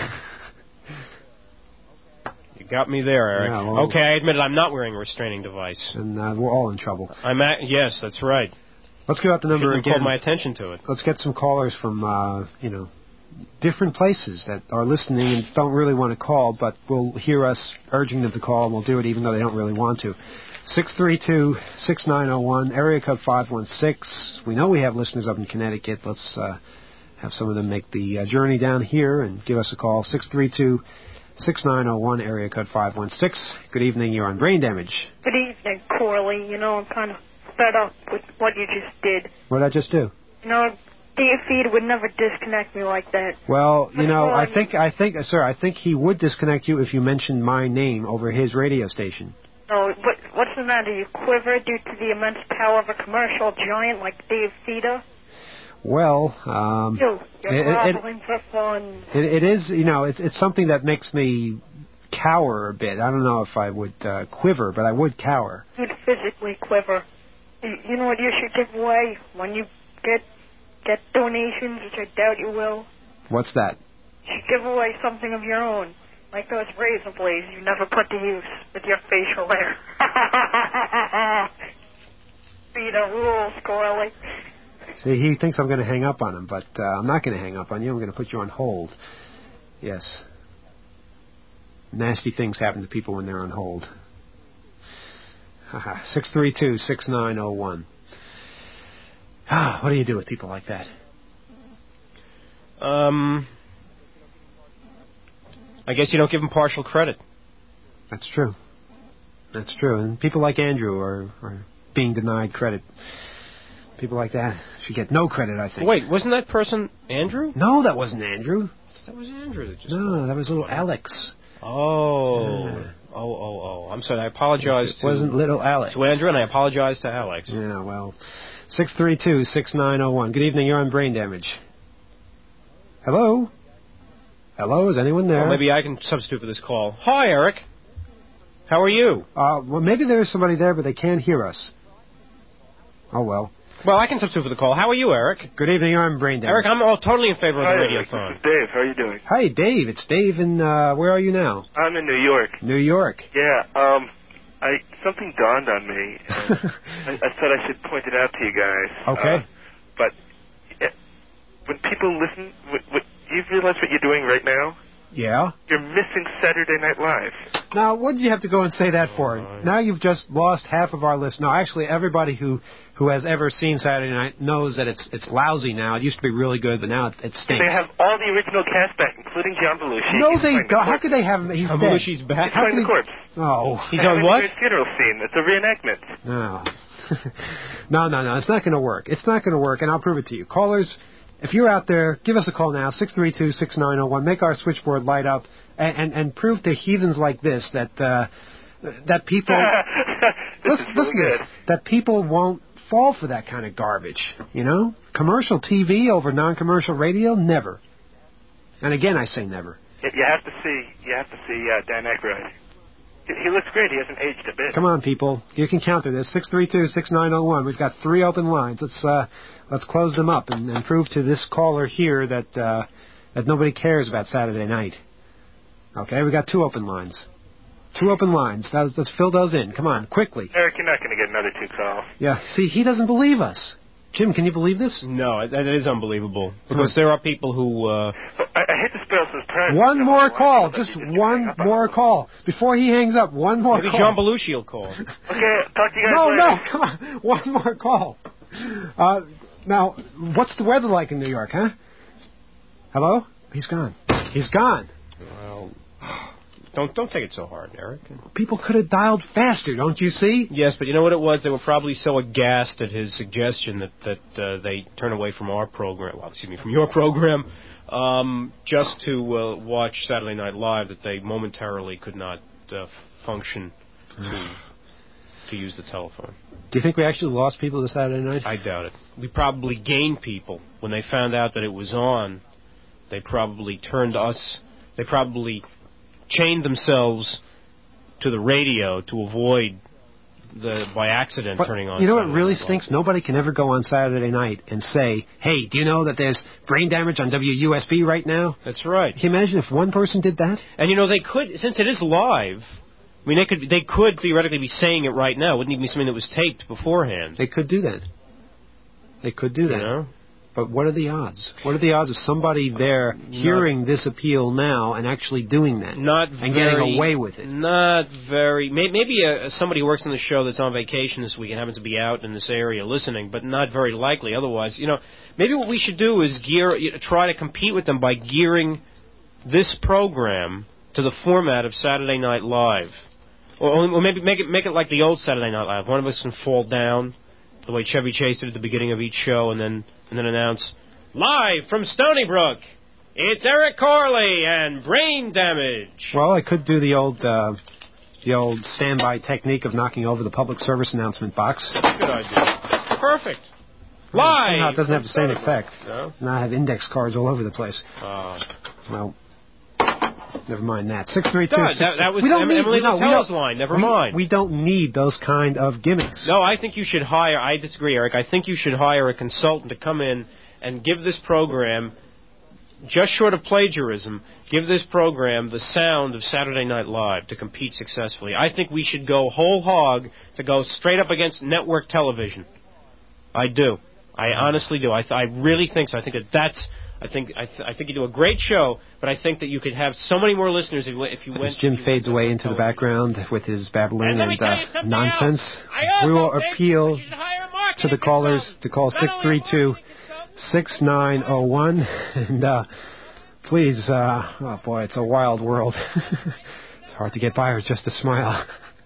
you got me there, Eric. Yeah, well, okay, I admit it. I'm not wearing a restraining device. And we're all in trouble. Yes, that's right. Let's give out the number again. Called my attention to it. Let's get some callers from, different places that are listening and don't really want to call, but will hear us urging them to call, and we'll do it even though they don't really want to. 632-6901, area code 516. We know we have listeners up in Connecticut. Let's have some of them make the journey down here and give us a call. 632-6901, area code 516. Good evening. You're on Brain Damage. Good evening, Corley. I'm kind of fed up with what you just did. What did I just do? Dave Feeder would never disconnect me like that. Well, I think, sir, I think he would disconnect you if you mentioned my name over his radio station. No, what's the matter? You quiver due to the immense power of a commercial giant like Dave Feeder? Well, you're groveling for fun. It is, it's something that makes me cower a bit. I don't know if I would quiver, but I would cower. You'd physically quiver. You know what you should give away when you get donations, which I doubt you will? What's that? You should give away something of your own, like those razor blades you never put to use with your facial hair. Feeder rules, Corley. See, he thinks I'm going to hang up on him, but I'm not going to hang up on you. I'm going to put you on hold. Yes. Nasty things happen to people when they're on hold. 632-6901. What do you do with people like that? I guess you don't give them partial credit. That's true. And people like Andrew are being denied credit. People like that should get no credit, I think. Wait, wasn't that person Andrew? No, that wasn't Andrew. That was Andrew. That was little Alex. Oh, I'm sorry. I apologize. It wasn't little Alex. To Andrew, and I apologize to Alex. Yeah, well, 632-6901. Good evening. You're on Brain Damage. Hello? Hello? Is anyone there? Well, maybe I can substitute for this call. Hi, Eric. How are you? Well, maybe there's somebody there, but they can't hear us. Oh, well. Well, I can substitute for the call. How are you, Eric? Good evening. I'm Brain Damage. Eric, I'm totally in favor of the Radiothon. This is Dave. How are you doing? Hi, Dave. It's Dave in, where are you now? I'm in New York. New York. Yeah, something dawned on me, and I thought I should point it out to you guys. Okay. But when people listen, do you realize what you're doing right now? Yeah. You're missing Saturday Night Live. Now, what did you have to go and say that for? Now you've just lost half of our list. No, actually, everybody who has ever seen Saturday Night knows that it's lousy now. It used to be really good, but now it stinks. They have all the original cast back, including John Belushi. No, they don't. How could they have him? He's dead. Belushi's back. He's playing the corpse. Oh. He's on what? It's a funeral scene. It's a reenactment. No. No. It's not going to work. It's not going to work, and I'll prove it to you. Callers, if you're out there, give us a call now, 632-6901. Make our switchboard light up and prove to heathens like this that people listen to this, that people won't fall for that kind of garbage. Commercial TV over non-commercial radio, never. And again, I say never. You have to see Dan Aykroyd. He looks great. He hasn't aged a bit. Come on, people. You can counter this. 632-6901. We've got 3 open lines. Let's close them up and prove to this caller here that nobody cares about Saturday night. Okay, we got 2 open lines. 2 open lines. Let's fill those in. Come on, quickly. Eric, you're not going to get another 2 calls. Yeah, see, he doesn't believe us. Jim, can you believe this? No, that is unbelievable. Because there are people who... I hate to spoil some surprise. One more call. Just one more call. Before he hangs up, one more Maybe call. John Belushi will call. Okay, talk to you guys later. No, come on. One more call. Now, what's the weather like in New York, huh? Hello? He's gone. He's gone. Well, don't take it so hard, Eric. People could have dialed faster, don't you see? Yes, but you know what it was? They were probably so aghast at his suggestion that they turned away from our program. Well, excuse me, from your program, just to watch Saturday Night Live, that they momentarily could not function to use the telephone. Do you think we actually lost people this Saturday night? I doubt it. We probably gained people when they found out that it was on. They probably turned us. They probably chained themselves to the radio to avoid by accident turning on. You know what really stinks? Nobody can ever go on Saturday night and say, "Hey, do you know that there's brain damage on WUSB right now?" That's right. Can you imagine if one person did that? And you know they could, since it is live. I mean, they could theoretically be saying it right now. It wouldn't even be something that was taped beforehand. They could do that. They could do that. You know? But what are the odds? What are the odds of somebody there hearing this appeal now and actually doing that? And getting away with it? Not very. Maybe somebody who works on the show that's on vacation this week and happens to be out in this area listening, but not very likely. Otherwise, maybe what we should do is try to compete with them by gearing this program to the format of Saturday Night Live. Or maybe make it like the old Saturday Night Live. One of us can fall down, the way Chevy Chase did at the beginning of each show, and then announce, live from Stony Brook, it's Eric Corley and Brain Damage. Well, I could do the old standby technique of knocking over the public service announcement box. Good idea. Perfect. Live. Somehow it doesn't have the same effect. No? Now I have index cards all over the place. Well, never mind that. 632. That was Emily Latel's line. Never mind. We don't need those kind of gimmicks. No, I think you should hire. I disagree, Eric. I think you should hire a consultant to come in and give this program, just short of plagiarism, give this program the sound of Saturday Night Live to compete successfully. I think we should go whole hog to go straight up against network television. I do. I honestly do. I really think so. I think that's. I think you do a great show, but I think that you could have so many more listeners if you went. As Jim fades away into the background with his babbling and nonsense, we will appeal to the callers to call 632-6901. And please, oh boy, it's a wild world. It's hard to get by with just a smile.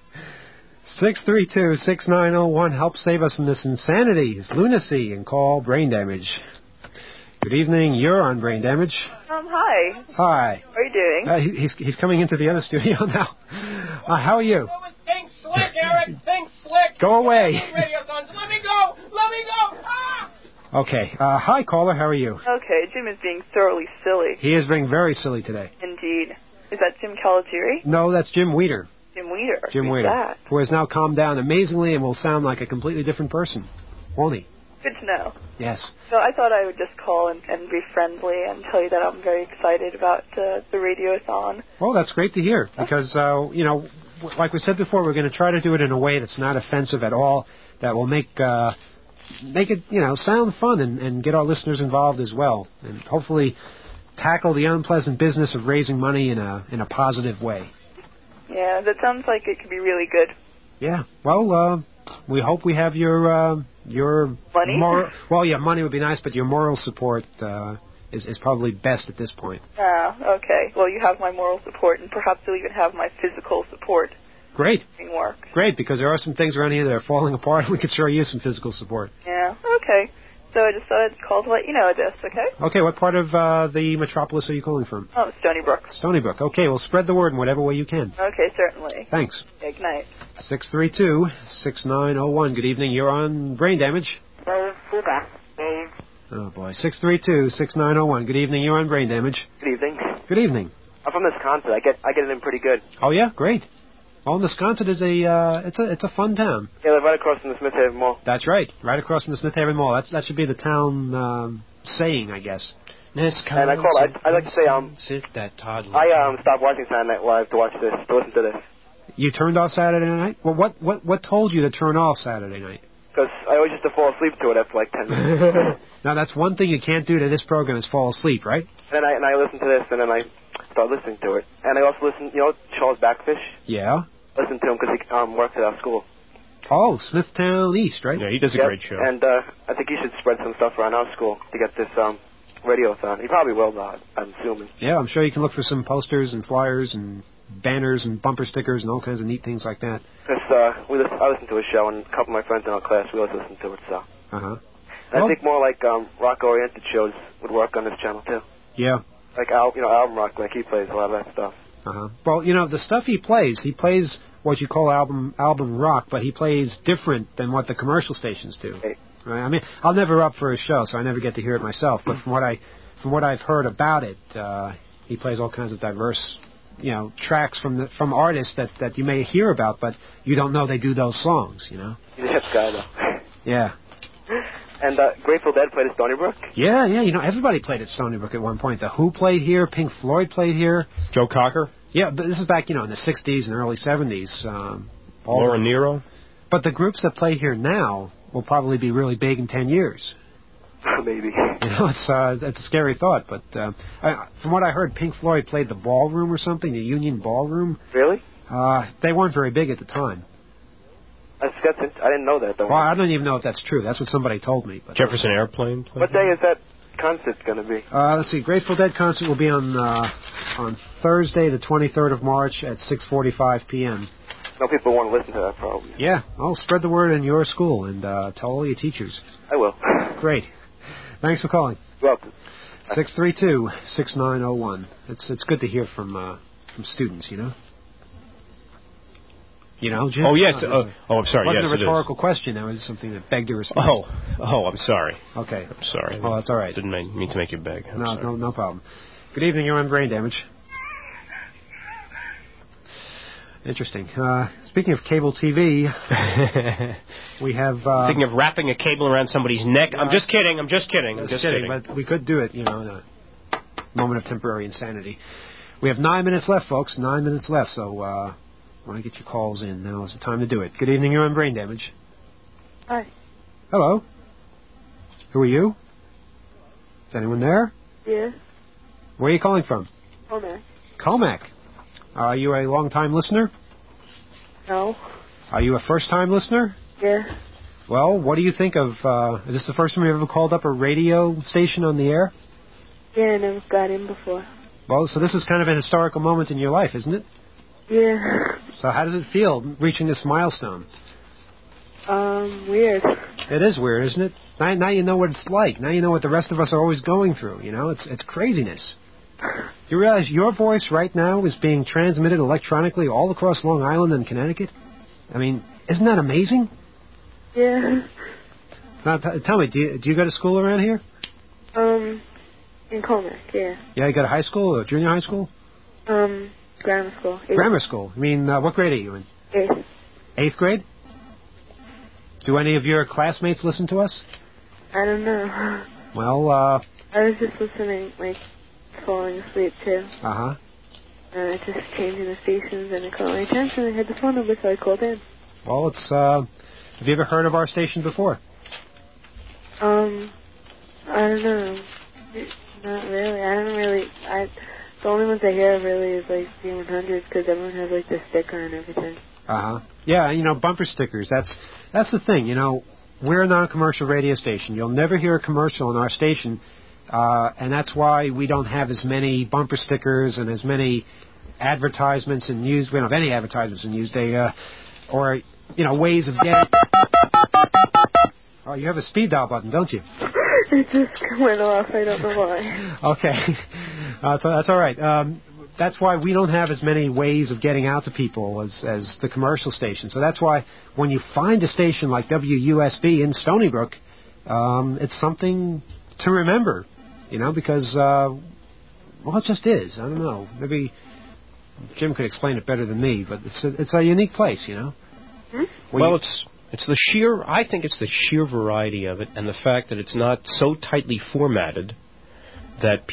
632-6901. Help save us from this insanity, this lunacy, and call Brain Damage. Good evening. You're on Brain Damage. Hi. Hi. How are you doing? He's coming into the other studio now. How are you? Think slick, Eric. Think slick. Go away. Radio guns. Let me go. Let me go. Ah! Okay. Hi, caller. How are you? Okay. Jim is being thoroughly silly. He is being very silly today. Indeed. Is that Jim Calagieri? No, that's Jim Weeder. Jim Weeder. Jim Weeder. That? Who has now calmed down amazingly and will sound like a completely different person. Won't he? Good to know. Yes. So I thought I would just call and be friendly and tell you that I'm very excited about the radiothon. Well, that's great to hear because, like we said before, we're going to try to do it in a way that's not offensive at all, that will make it, sound fun and get our listeners involved as well, and hopefully tackle the unpleasant business of raising money in a positive way. Yeah, that sounds like it could be really good. Yeah. Well, we hope we have your money. Money would be nice, but your moral support is probably best at this point. Okay. Well, you have my moral support, and perhaps you'll even have my physical support. Great. Work. Great, because there are some things around here that are falling apart, and we could sure use some physical support. Yeah. Okay. So I just thought I'd call to let you know this, okay? Okay, what part of the metropolis are you calling from? Oh, Stony Brook. Stony Brook. Okay, well, spread the word in whatever way you can. Okay, certainly. Thanks. Okay, good night. 632-6901. Good evening. You're on Brain Damage. Oh, boy. 632-6901. Good evening. You're on Brain Damage. Good evening. Good evening. I'm from Wisconsin. I get it in pretty good. Oh, yeah? Great. Well, Wisconsin is it's a fun town. Yeah, they're right across from the Smith Haven Mall. That's right, right across from the Smith Haven Mall. That should be the town saying, I guess. And I called. I'd like to say sit that toddler. I stopped watching Saturday Night Live to listen to this. You turned off Saturday night? Well, what told you to turn off Saturday night? Because I always used to fall asleep to it after like 10 minutes. Now that's one thing you can't do to this program is fall asleep, right? And I listened to this, and then I started listening to it, and I also listened. Charles Backfish. Yeah. Listen to him because he works at our school. Oh, Smithtown East, right? Yeah, he does a great show. And I think you should spread some stuff around our school to get this radiothon. He probably will, though, I'm assuming. Yeah, I'm sure you can look for some posters and flyers and banners and bumper stickers and all kinds of neat things like that. Because I listen to his show, and a couple of my friends in our class, we always listen to it, so. Uh-huh. I think more like rock-oriented shows would work on this channel, too. Yeah. Like, album rock, like he plays a lot of that stuff. Uh-huh. Well, the stuff he plays what you call album rock, but he plays different than what the commercial stations do. Right. Right? I mean, I'll never up for his show, so I never get to hear it myself, but from what I've heard about it, he plays all kinds of diverse, tracks from artists that you may hear about, but you don't know they do those songs, He's a hip guy, though. Yeah. And Grateful Dead played at Stony Brook? Yeah, everybody played at Stony Brook at one point. The Who played here, Pink Floyd played here. Joe Cocker? Yeah, but this is back, in the 60s and early 70s. Laura Nero? But the groups that play here now will probably be really big in 10 years. Maybe. It's a scary thought, but from what I heard, Pink Floyd played the Ballroom or something, the Union Ballroom. Really? They weren't very big at the time. I didn't know that, though. Well, I don't even know if that's true. That's what somebody told me. But Jefferson Airplane? What day is that concert going to be? Let's see. Grateful Dead concert will be on Thursday, the 23rd of March at 6:45 p.m. No people want to listen to that, probably. Yeah. Oh, spread the word in your school and tell all your teachers. I will. Great. Thanks for calling. You're welcome. 632-6901. It's good to hear from students, Jim? Oh, yes. I'm sorry. It wasn't yes, a rhetorical question. That was something that begged a response. Oh, I'm sorry. Okay. I'm sorry. Oh, that's all right. Didn't mean to make you beg. No problem. Good evening. You're on Brain Damage. Interesting. Speaking of cable TV, we have... Thinking of wrapping a cable around somebody's neck? I'm just kidding. But we could do it, in a moment of temporary insanity. We have 9 minutes left, folks. 9 minutes left, so... want to get your calls in. Now is the time to do it. Good evening. You're on Brain Damage. Hi. Hello. Who are you? Is anyone there? Yeah. Where are you calling from? Comac. Comac. Are you a long-time listener? No. Are you a first-time listener? Yeah. Well, what do you think of... is this the first time you ever called up a radio station on the air? Yeah, I never got in before. Well, so this is kind of an historical moment in your life, isn't it? Yeah. So how does it feel reaching this milestone? Weird. It is weird, isn't it? Now you know what it's like. Now you know what the rest of us are always going through. It's craziness. You realize your voice right now is being transmitted electronically all across Long Island and Connecticut? I mean, isn't that amazing? Yeah. Now, tell me, do you go to school around here? In Comac, yeah. Yeah, you go to high school or junior high school? Grammar school. Grammar school. I mean, what grade are you in? 8th. 8th grade? Do any of your classmates listen to us? I don't know. Well, I was just listening, falling asleep, too. Uh-huh. And I just changing the stations, and it caught my attention. I had the phone number, so I called in. Well, have you ever heard of our station before? I don't know. Not really. The only ones I hear really is, D100s, because everyone has, the sticker and everything. Uh-huh. Yeah, bumper stickers. That's the thing, We're a non-commercial radio station. You'll never hear a commercial on our station, and that's why we don't have as many bumper stickers and as many advertisements and news. We don't have any advertisements in Newsday, or ways of getting... Oh, you have a speed dial button, don't you? It just went off. I don't know why. Okay. That's all right. That's why we don't have as many ways of getting out to people as the commercial station. So that's why when you find a station like WUSB in Stony Brook, it's something to remember, because, it just is. I don't know. Maybe Jim could explain it better than me, but it's a unique place, Hmm? Well, I think it's the sheer variety of it and the fact that it's not so tightly formatted that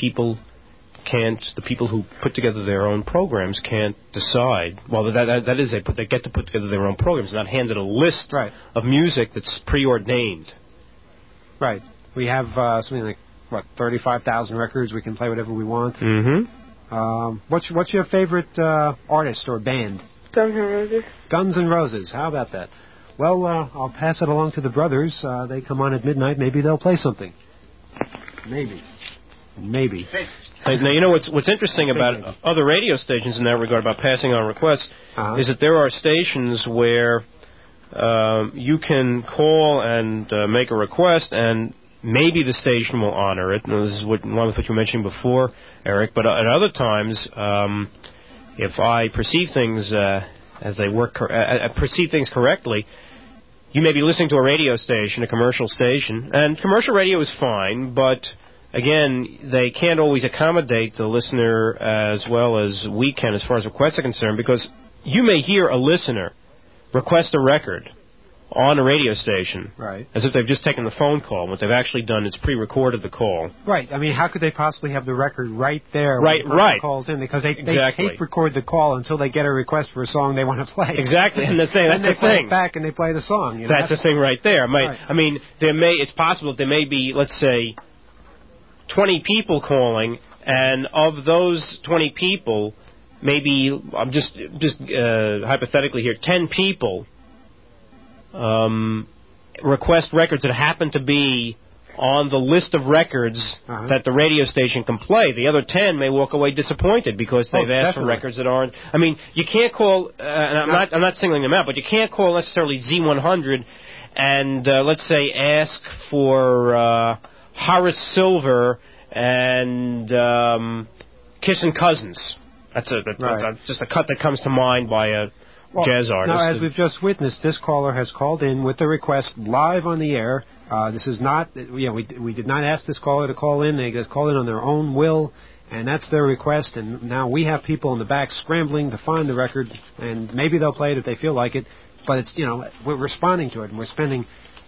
the people who put together their own programs can't decide. Well, that is, they get to put together their own programs, not handed a list of music that's preordained. Right. We have something like 35,000 records. We can play whatever we want. Mm-hmm. What's your favorite artist or band? Guns N' Roses. Guns N' Roses. How about that? Well, I'll pass it along to the brothers. They come on at midnight. Maybe they'll play something. Maybe. Now, you know what's interesting about other radio stations in that regard about passing on requests is that there are stations where you can call and make a request, and maybe the station will honor it. And this is one of what you mentioned before, Eric. But at other times, if I perceive things as they work, perceive things correctly, you may be listening to a radio station, a commercial station, and commercial radio is fine, but again, they can't always accommodate the listener as well as we can as far as requests are concerned, because you may hear a listener request a record on a radio station, right, as if they've just taken the phone call. What they've actually done is pre-recorded the call. Right. I mean, how could they possibly have the record right there right, when the person calls in? Because they tape record the call until they get a request for a song they want to play. Exactly, and that's they the play thing. It back and they play the song. You know? That's the thing right there. Right. I mean, it's possible that there may be, let's say, 20 people calling, and of those 20 people, maybe, I'm just hypothetically here, 10 people request records that happen to be on the list of records that the radio station can play. The other 10 may walk away disappointed because they've asked for records that aren't. I mean, you can't call, and I'm not singling them out, but you can't call necessarily Z100 and, let's say, ask for Horace Silver and Kissin' Cousins. That's just a cut that comes to mind by a jazz artist. Now, as we've just witnessed, this caller has called in with the request live on the air. This is not, we did not ask this caller to call in. They just called in on their own will, and that's their request. And now we have people in the back scrambling to find the record, and maybe they'll play it if they feel like it. But it's, we're responding to it, and we're spending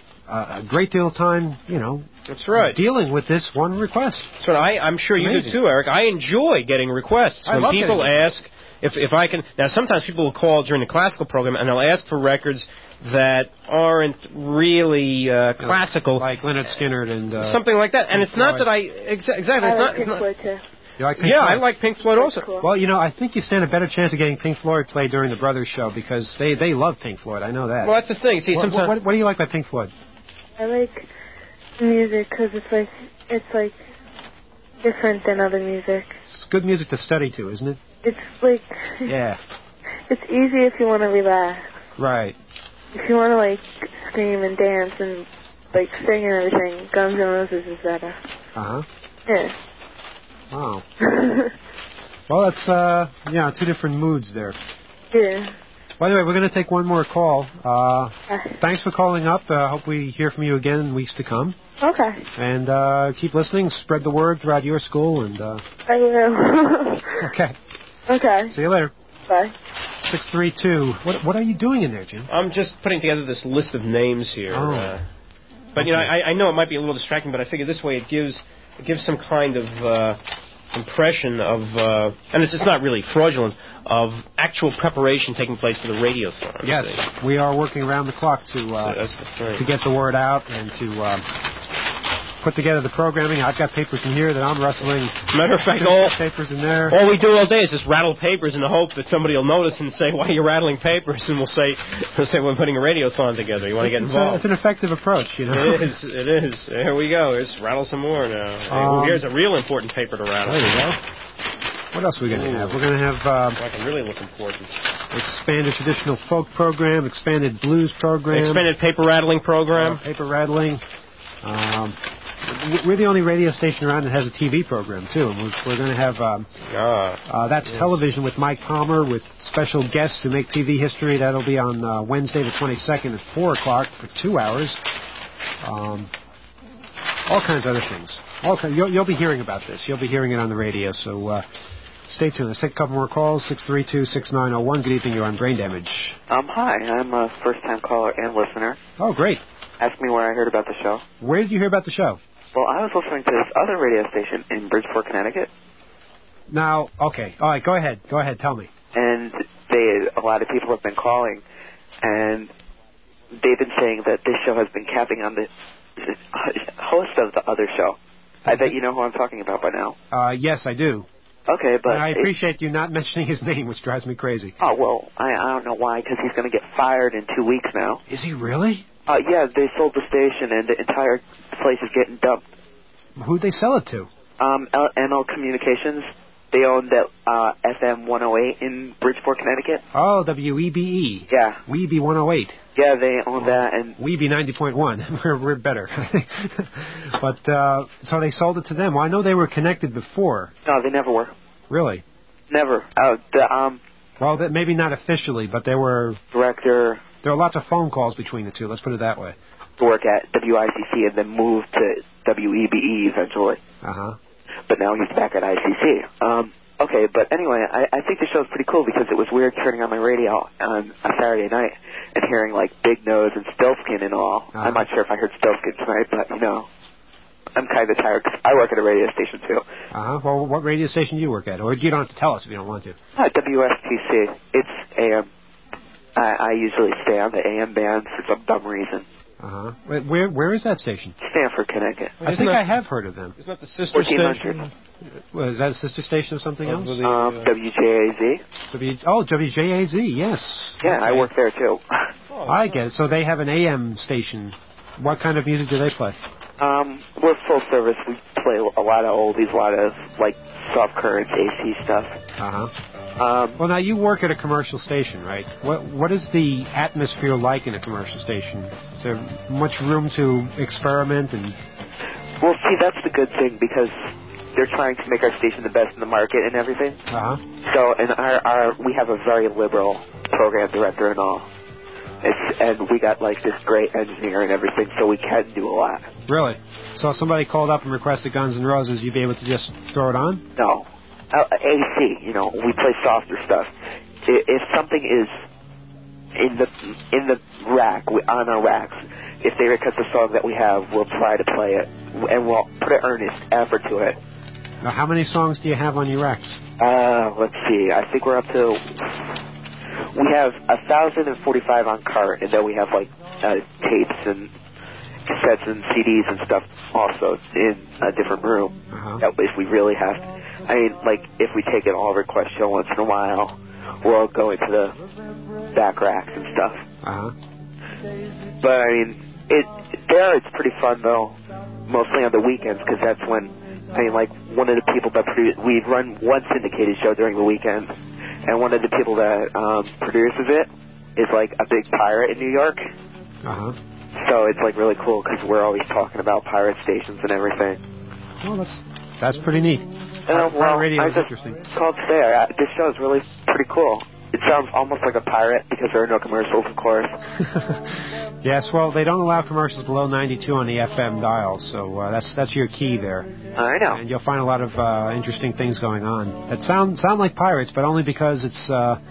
a great deal of time, that's right, dealing with this one request. So I'm sure you do too, Eric. I enjoy getting requests when people ask if I can. Now, sometimes people will call during the classical program and they'll ask for records that aren't really classical, like Leonard Skinner and something like that. And it's not that exactly. I like Pink Floyd too. You like Pink Floyd? I like Pink Floyd also. Cool. Well, I think you stand a better chance of getting Pink Floyd played during the Brothers show because they love Pink Floyd. I know that. Well, that's the thing. See, sometimes what do you like by Pink Floyd? I like music because it's different than other music. It's good music to study to, isn't it? It's yeah. It's easy if you want to relax. Right. If you want to scream and dance and sing and everything, Guns N' Roses is better. Yeah. Wow. Well, that's two different moods there. Yeah. By the way, we're going to take one more call. Thanks for calling up. Hope we hear from you again in weeks to come. Okay. And keep listening. Spread the word throughout your school. And I will. Okay. Okay. See you later. Bye. 632. What are you doing in there, Jim? I'm just putting together this list of names here. But okay. I know it might be a little distracting, but I figure this way it gives some kind of impression of, and it's not really fraudulent, of actual preparation taking place for the radiothon. Yes, we are working around the clock to get the word out and to put together the programming. I've got papers in here that I'm rustling. Matter of fact, papers in there. All we do all day is just rattle papers in the hope that somebody will notice and say, "Why are you rattling papers?" And we'll say we're putting a radiothon together. You want to get involved? It's an effective approach, It is. Here we go. Let's rattle some more now. Here's a real important paper to rattle. There you go. What else are we going to have? We're going to have really look important. Expanded traditional folk program, expanded blues program, expanded paper rattling program. Paper rattling. We're the only radio station around that has a TV program too. We're going to have that's television with Mike Palmer with special guests who make TV history. That'll be on Wednesday the 22nd at 4 o'clock for 2 hours. All kinds of other things. You'll be hearing about this. You'll be hearing it on the radio. So stay tuned. Let's take a couple more calls. 632-6901. Good evening. You're on Brain Damage. Hi. I'm a first-time caller and listener. Oh, great. Ask me where I heard about the show. Where did you hear about the show? Well, I was listening to this other radio station in Bridgeport, Connecticut. Now, okay. All right, go ahead. Go ahead. Tell me. And a lot of people have been calling, and they've been saying that this show has been capping on the host of the other show. I bet you know who I'm talking about by now. Yes, I do. Okay, but... And I appreciate you not mentioning his name, which drives me crazy. Oh, well, I don't know why, because he's going to get fired in 2 weeks now. Is he really? Yeah, they sold the station, and the entire place is getting dumped. Who'd they sell it to? ML Communications. They own that FM 108 in Bridgeport, Connecticut. Oh, WEBE. Yeah. WEBE 108. Yeah, they own that. And WEBE 90.1. We're better. But, so they sold it to them. Well, I know they were connected before. No, they never were. Really? Never. Well, maybe not officially, but they were... Director... There were lots of phone calls between the two, let's put it that way. To work at WICC and then moved to WEBE eventually. Uh-huh. But now he's back at ICC. Okay, but anyway, I think the show's pretty cool because it was weird turning on my radio on a Saturday night and hearing, like, Big Nose and Stillskin and all. Uh-huh. I'm not sure if I heard Stillskin tonight, but, you know, I'm kind of tired because I work at a radio station, too. Uh-huh. Well, what radio station do you work at? Or you don't have to tell us if you don't want to. WSTC. It's AM. I usually stay on the AM band for some dumb reason. Uh-huh. Where is that station? Stamford, Connecticut. I think I have heard of them. Isn't that the sister station? Well, is that a sister station of something else? WJAZ. WJAZ, yes. Yeah, I work there, too. I get it. So they have an AM station. What kind of music do they play? We're full service. We play a lot of oldies, a lot of, like, soft currents, AC stuff. Uh-huh. Well, now you work at a commercial station, right? What is the atmosphere like in a commercial station? Is there much room to experiment and? Well, see, that's the good thing because they're trying to make our station the best in the market and everything. Uh-huh. So, and we have a very liberal program director and all. And we got like this great engineer and everything, so we can do a lot. Really? So if somebody called up and requested Guns N' Roses, you'd be able to just throw it on? No. AC, you know, we play softer stuff. If something is in the rack, on our racks, if they request a song that we have, we'll try to play it, and we'll put an earnest effort to it. Now, how many songs do you have on your racks? Let's see. I think we're up to... We have 1,045 on cart, and then we have, like, tapes and cassettes and CDs and stuff also in a different room. Uh-huh. That way, if we really have to... I mean, like, if we take an all-request show once in a while, we'll go into the back racks and stuff. Uh-huh. But, I mean, it's pretty fun, though, mostly on the weekends, because that's when, I mean, like, one of the people that we run one syndicated show during the weekend, and one of the people that produces it is, like, a big pirate in New York. Uh-huh. So it's, like, really cool, because we're always talking about pirate stations and everything. Well, that's pretty neat. Well, radio I is just interesting. called to say this show is really pretty cool. It sounds almost like a pirate because there are no commercials, of course. Yes, well, they don't allow commercials below 92 on the FM dial, so that's your key there. I know. And you'll find a lot of interesting things going on that sound like pirates, but only because it's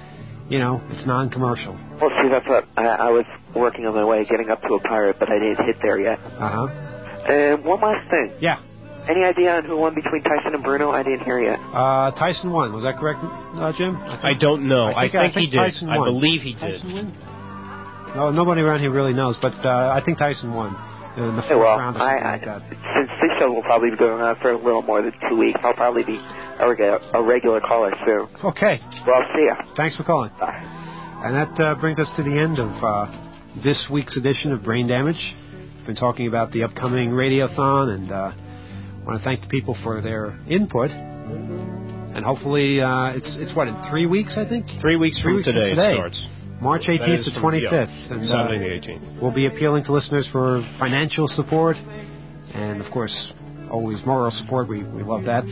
it's non-commercial. Well, see, that's what I was working on my way, getting up to a pirate, but I didn't hit there yet. Uh-huh. And one last thing. Yeah. Any idea on who won between Tyson and Bruno? I didn't hear yet. Tyson won. Was that correct, Jim? I don't know. I think he did. Tyson won. I believe he did. Tyson win? No, nobody around here really knows, but I think Tyson won in the fourth round or something like that. Since this show will probably be going on for a little more than 2 weeks, I'll probably be a regular caller soon. Okay. Well, I'll see ya. Thanks for calling. Bye. And that brings us to the end of this week's edition of Brain Damage. We've been talking about the upcoming Radiothon, and I want to thank the people for their input. And hopefully, it's what, in 3 weeks, I think? 3 weeks from today it starts. March 18th to 25th. And, Sunday the 18th. We'll be appealing to listeners for financial support and, of course, always moral support. We love that.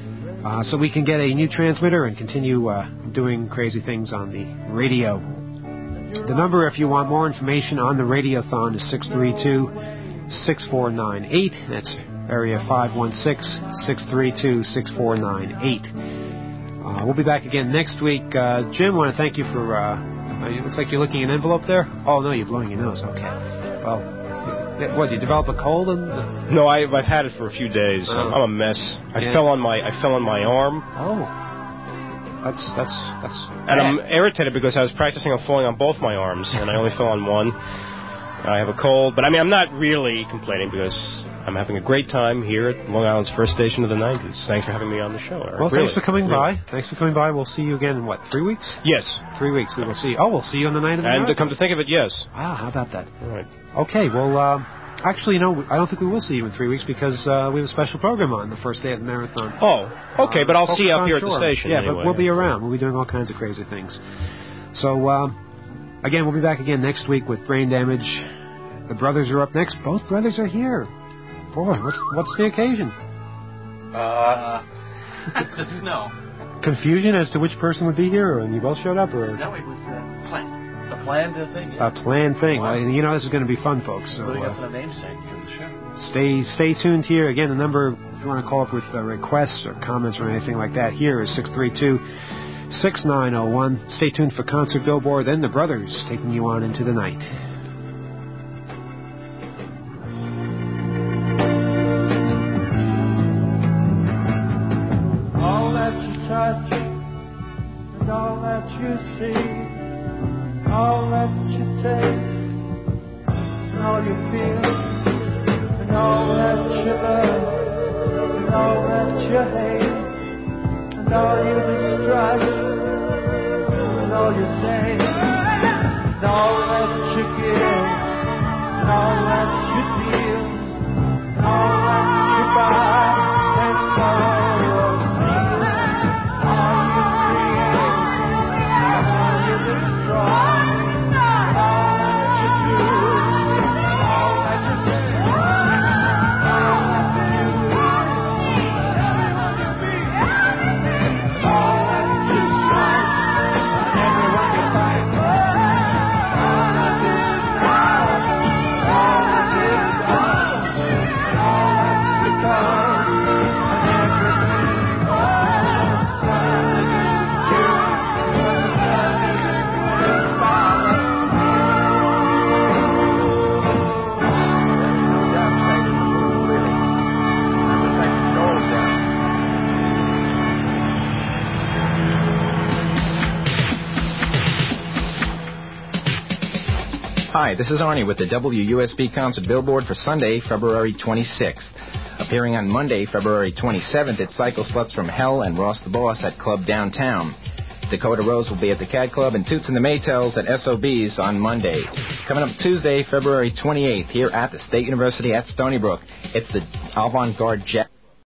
So we can get a new transmitter and continue doing crazy things on the radio. The number, if you want more information on the Radiothon, is 632-6498. That's area 516-632-6498. We'll be back again next week. Jim, I want to thank you for... it looks like you're licking an envelope there. Oh, no, you're blowing your nose. Okay. Well, what, you develop a cold? No, I've had it for a few days. I'm a mess. I fell on my arm. Oh. That's and I'm irritated because I was practicing on falling on both my arms, and I only fell on one. I have a cold, but I'm not really complaining because I'm having a great time here at Long Island's first station of the 90s. Thanks for having me on the show, Eric. Well, thanks for coming by. Thanks for coming by. We'll see you again in, 3 weeks? Yes. 3 weeks we will see you. Oh, we'll see you on the night of the And marathon. to come to think of it, yes. Wow, how about that? All right. Okay, well, actually, no, I don't think we will see you in 3 weeks because we have a special program on the first day of the marathon. Oh, okay, but I'll see you up here at the station. Yeah, anyway. but we'll be around. We'll be doing all kinds of crazy things. So, again, we'll be back again next week with Brain Damage. The brothers are up next. Both brothers are here. Boy, what's the occasion? The snow. Confusion as to which person would be here, and you both showed up, or? No, it was planned. A planned thing. Yeah. A planned thing. Wow. You know, this is going to be fun, folks. So, Putting up the namesake for the show. Stay tuned here. Again, the number, if you want to call up with requests or comments or anything like that, here is 632-6901. Stay tuned for Concert Billboard, then the brothers taking you on into the night. All that you touch and all that you see, all that you taste and all you feel, and all that you love and all that you hate, and all you distrust and all you say, and all that you give and all that you feel, and all that you buy and all Hi, this is Arnie with the WUSB Concert Billboard for Sunday, February 26th. Appearing on Monday, February 27th, it's Cycle Sluts from Hell and Ross the Boss at Club Downtown. Dakota Rose will be at the Cad Club and Toots and the Maytals at SOB's on Monday. Coming up Tuesday, February 28th, here at the State University at Stony Brook, it's the Avant-Garde Jazz.